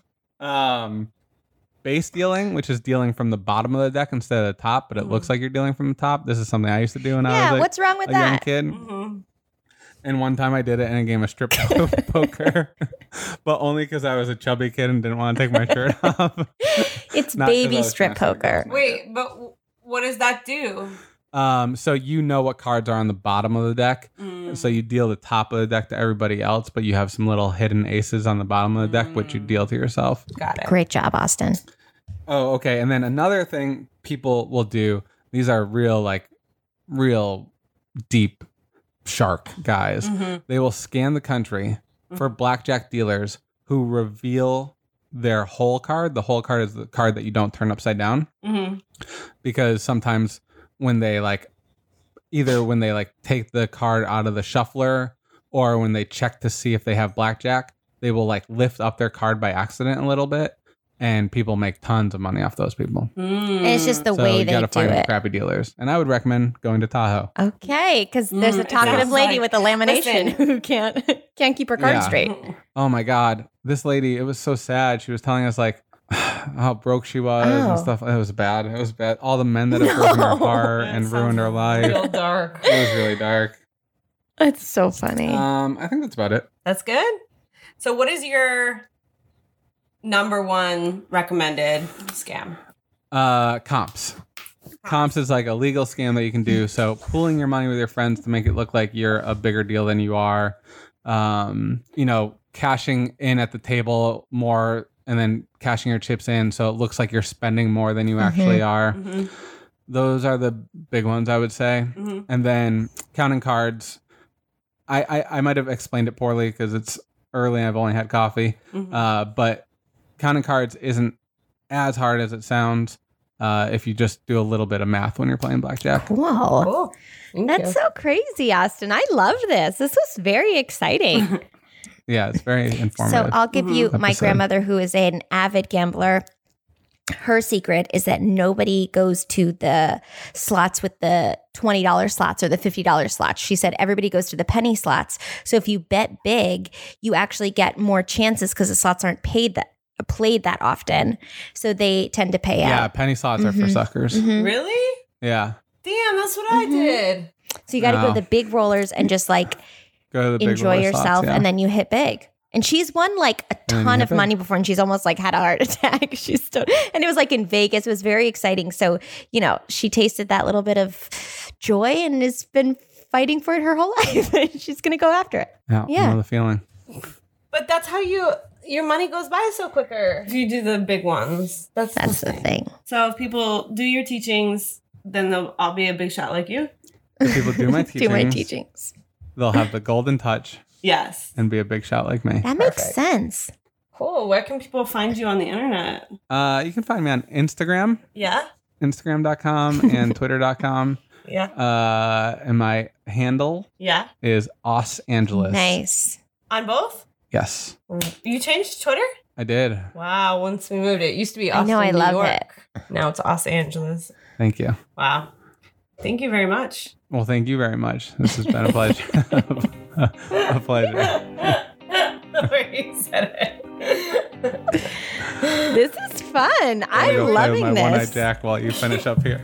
Speaker 4: Um, base dealing, which is dealing from the bottom of the deck instead of the top, but it looks like you're dealing from the top. This is something I used to do when I
Speaker 2: yeah,
Speaker 4: was a,
Speaker 2: what's wrong with
Speaker 4: a young
Speaker 2: that?
Speaker 4: kid.
Speaker 3: Mhm.
Speaker 4: And one time I did it in a game of strip poker, but only because I was a chubby kid and didn't want to take my shirt off.
Speaker 2: It's
Speaker 4: Not 'cause I
Speaker 2: baby
Speaker 4: was
Speaker 2: strip
Speaker 4: trying to
Speaker 2: poker.
Speaker 4: seduce
Speaker 3: Wait, but w- what does that do?
Speaker 4: Um, so you know what cards are on the bottom of the deck.
Speaker 3: Mm.
Speaker 4: So you deal the top of the deck to everybody else, but you have some little hidden aces on the bottom of the deck, which you deal to yourself.
Speaker 3: Got it.
Speaker 2: Great job, Austin.
Speaker 4: Oh, okay. And then another thing people will do, these are real, like, real deep shark guys.
Speaker 3: Mhm.
Speaker 4: They will scan the country for blackjack dealers who reveal their whole card. The whole card is the card that you don't turn upside down,
Speaker 3: Mhm.
Speaker 4: because sometimes when they, like, either when they, like, take the card out of the shuffler or when they check to see if they have blackjack, they will, like, lift up their card by accident a little bit. And people make tons of money off those people.
Speaker 3: Mm.
Speaker 2: And it's just the
Speaker 4: so
Speaker 2: way
Speaker 4: you
Speaker 2: they
Speaker 4: gotta
Speaker 2: do
Speaker 4: find the
Speaker 2: it.
Speaker 4: crappy dealers. And I would recommend going to Tahoe.
Speaker 2: Okay, because there's
Speaker 3: Mm,
Speaker 2: a
Speaker 3: it
Speaker 2: talkative
Speaker 3: sounds
Speaker 2: lady
Speaker 3: like-
Speaker 2: with a lamination
Speaker 3: listen.
Speaker 2: who can't can't keep her card
Speaker 4: Yeah.
Speaker 2: straight.
Speaker 4: Oh my God. This lady, it was so sad. She was telling us, like, how broke she was
Speaker 2: Oh.
Speaker 4: and stuff. It was bad. It was bad. All the men that have broken her
Speaker 2: No.
Speaker 4: heart
Speaker 3: That
Speaker 4: and
Speaker 3: sounds
Speaker 4: ruined her life.
Speaker 3: Real dark.
Speaker 4: It was really dark.
Speaker 2: It's so funny.
Speaker 4: Um, I think that's about it.
Speaker 3: That's good. So, what is your number one recommended scam?
Speaker 4: Uh, comps. Comps is like a legal scam that you can do. So pooling your money with your friends to make it look like you're a bigger deal than you are. Um, you know, cashing in at the table more and then cashing your chips in so it looks like you're spending more than you actually are.
Speaker 3: Mm-hmm.
Speaker 4: Those are the big ones, I would say.
Speaker 3: Mm-hmm.
Speaker 4: And then counting cards. I, I, I might have explained it poorly because it's early and I've only had coffee.
Speaker 3: Mm-hmm.
Speaker 4: Uh, but counting cards isn't as hard as it sounds uh, if you just do a little bit of math when you're playing blackjack.
Speaker 2: Whoa.
Speaker 3: Cool. Thank
Speaker 2: That's
Speaker 3: you.
Speaker 2: so crazy, Austin. I love this. This was very exciting.
Speaker 4: Yeah, it's very informative.
Speaker 2: So I'll give you my
Speaker 4: episode.
Speaker 2: grandmother, who is an avid gambler. Her secret is that nobody goes to the slots with the twenty dollars slots or the fifty dollars slots. She said everybody goes to the penny slots. So if you bet big, you actually get more chances because the slots aren't paid that played that often. So they tend to pay
Speaker 4: yeah,
Speaker 2: out.
Speaker 4: penny slots are for
Speaker 2: Mhm.
Speaker 4: suckers.
Speaker 2: Mhm.
Speaker 3: Really?
Speaker 4: Yeah.
Speaker 3: Damn, that's what I
Speaker 2: Mhm.
Speaker 3: did.
Speaker 2: So you got to go
Speaker 4: Wow.
Speaker 2: to the big rollers and just like
Speaker 4: Go to the big
Speaker 2: enjoy
Speaker 4: roller
Speaker 2: yourself,
Speaker 4: slots, yeah.
Speaker 2: and then you hit big. And she's won like a
Speaker 4: then you
Speaker 2: ton
Speaker 4: hit
Speaker 2: of
Speaker 4: big.
Speaker 2: money before, and she's almost like had a heart attack. She's still, and it was like in Vegas. It was very exciting. So, you know, she tasted that little bit of joy and has been fighting for it her whole life. She's going to go after it.
Speaker 4: Yeah,
Speaker 2: Yeah.
Speaker 4: I know the feeling.
Speaker 3: But that's how you your money goes by so quicker if you do the big ones. That's
Speaker 2: That's the thing.
Speaker 3: So if people do your teachings, then they'll I'll be a big shot like you.
Speaker 4: If people do my teachings,
Speaker 2: Do my teachings.
Speaker 4: they'll have the golden touch
Speaker 3: Yes.
Speaker 4: and be a big shot like me.
Speaker 2: That makes
Speaker 3: Perfect.
Speaker 2: sense.
Speaker 3: Cool. Where can people find you on the internet?
Speaker 4: Uh, you can find me on Instagram,
Speaker 3: Yeah.
Speaker 4: Instagram dot com and Twitter dot com.
Speaker 3: Yeah.
Speaker 4: Uh, and my handle
Speaker 3: Yeah.
Speaker 4: is Os Angeles.
Speaker 2: Nice.
Speaker 3: On both?
Speaker 4: Yes,
Speaker 3: You changed Twitter?
Speaker 4: I did.
Speaker 3: Wow, once we moved it. It used to be
Speaker 2: I
Speaker 3: Austin,
Speaker 2: know, I
Speaker 3: New
Speaker 2: love
Speaker 3: York.
Speaker 2: it.
Speaker 3: Now it's Los Angeles.
Speaker 4: Thank you.
Speaker 3: Wow. Thank you very much.
Speaker 4: Well, thank you very much. This has been a pleasure. A pleasure.
Speaker 3: The way you said it.
Speaker 2: This is fun.
Speaker 4: I'm gonna
Speaker 2: I'm
Speaker 4: go play
Speaker 2: loving
Speaker 4: with my one-eyed
Speaker 2: this.
Speaker 4: Jack while you finish up here.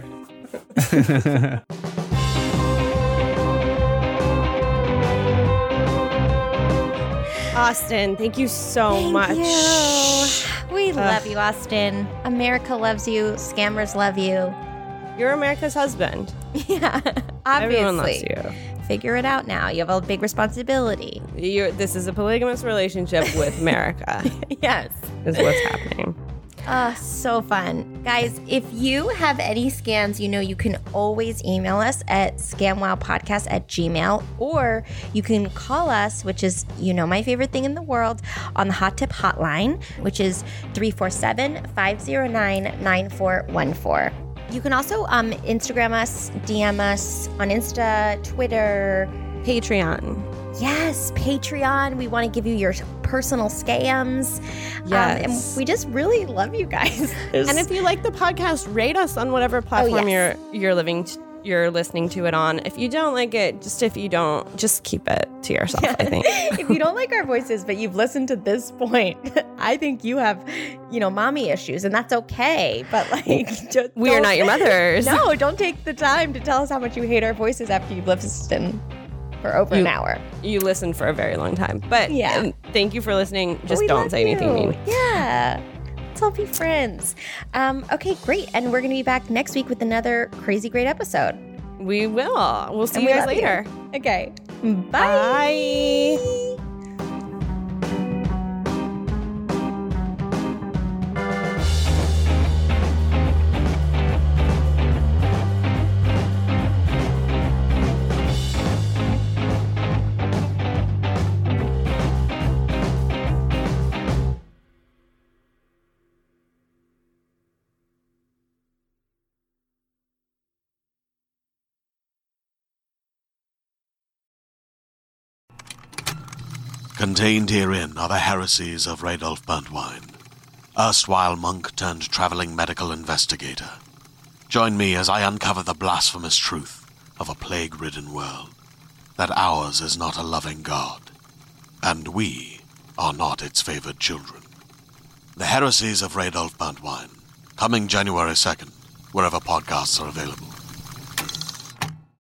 Speaker 6: Austin, thank you so
Speaker 2: Thank
Speaker 6: much.
Speaker 2: you. We love you, Austin. America loves you. Scammers love you.
Speaker 6: You're America's husband.
Speaker 2: Yeah,
Speaker 6: Everyone loves
Speaker 2: obviously.
Speaker 6: you.
Speaker 2: Figure it out now. You have a big responsibility.
Speaker 6: You're, this is a polygamous relationship with America,
Speaker 2: Yes.
Speaker 6: is what's happening.
Speaker 2: Uh, so fun. Guys, if you have any scams, you know you can always email us at scamwowpodcast at gmail, or you can call us, which is, you know, my favorite thing in the world, on the Hot Tip Hotline, which is three four seven, five zero nine, nine four one four. You can also um, Instagram us, D M us on Insta, Twitter.
Speaker 6: Patreon.
Speaker 2: Yes, Patreon. We want to give you your personal scams. Um,
Speaker 6: Yes.
Speaker 2: and we just really love you guys.
Speaker 6: And if you like the podcast, rate us on whatever platform
Speaker 2: yes.
Speaker 6: you're you're living t- you're listening to it on. If you don't like it, just if you don't, just keep it to yourself, I think.
Speaker 2: if you don't like our voices, but you've listened to this point, I think you have, you know, mommy issues, and that's okay. But like, just
Speaker 6: We are
Speaker 2: don't-
Speaker 6: not your mothers.
Speaker 2: No, don't take the time to tell us how much you hate our voices after you've listened for over an
Speaker 6: You-
Speaker 2: hour.
Speaker 6: You listened for a very long time. But
Speaker 2: Yeah.
Speaker 6: um, thank you for listening. Just
Speaker 2: We
Speaker 6: don't
Speaker 2: love
Speaker 6: say anything
Speaker 2: you.
Speaker 6: mean.
Speaker 2: Yeah. Let's all be friends. Um, okay, great. And we're going to be back next week with another crazy great episode.
Speaker 6: We will. We'll see
Speaker 2: And
Speaker 6: you
Speaker 2: we
Speaker 6: guys
Speaker 2: love you.
Speaker 6: later.
Speaker 2: Okay. Bye.
Speaker 6: Bye.
Speaker 7: Contained herein are the heresies of Radolf Burntwine, erstwhile monk turned traveling medical investigator. Join me as I uncover the blasphemous truth of a plague-ridden world, that ours is not a loving God, and we are not its favored children. The Heresies of Radolf Burntwine, coming January second, wherever podcasts are available.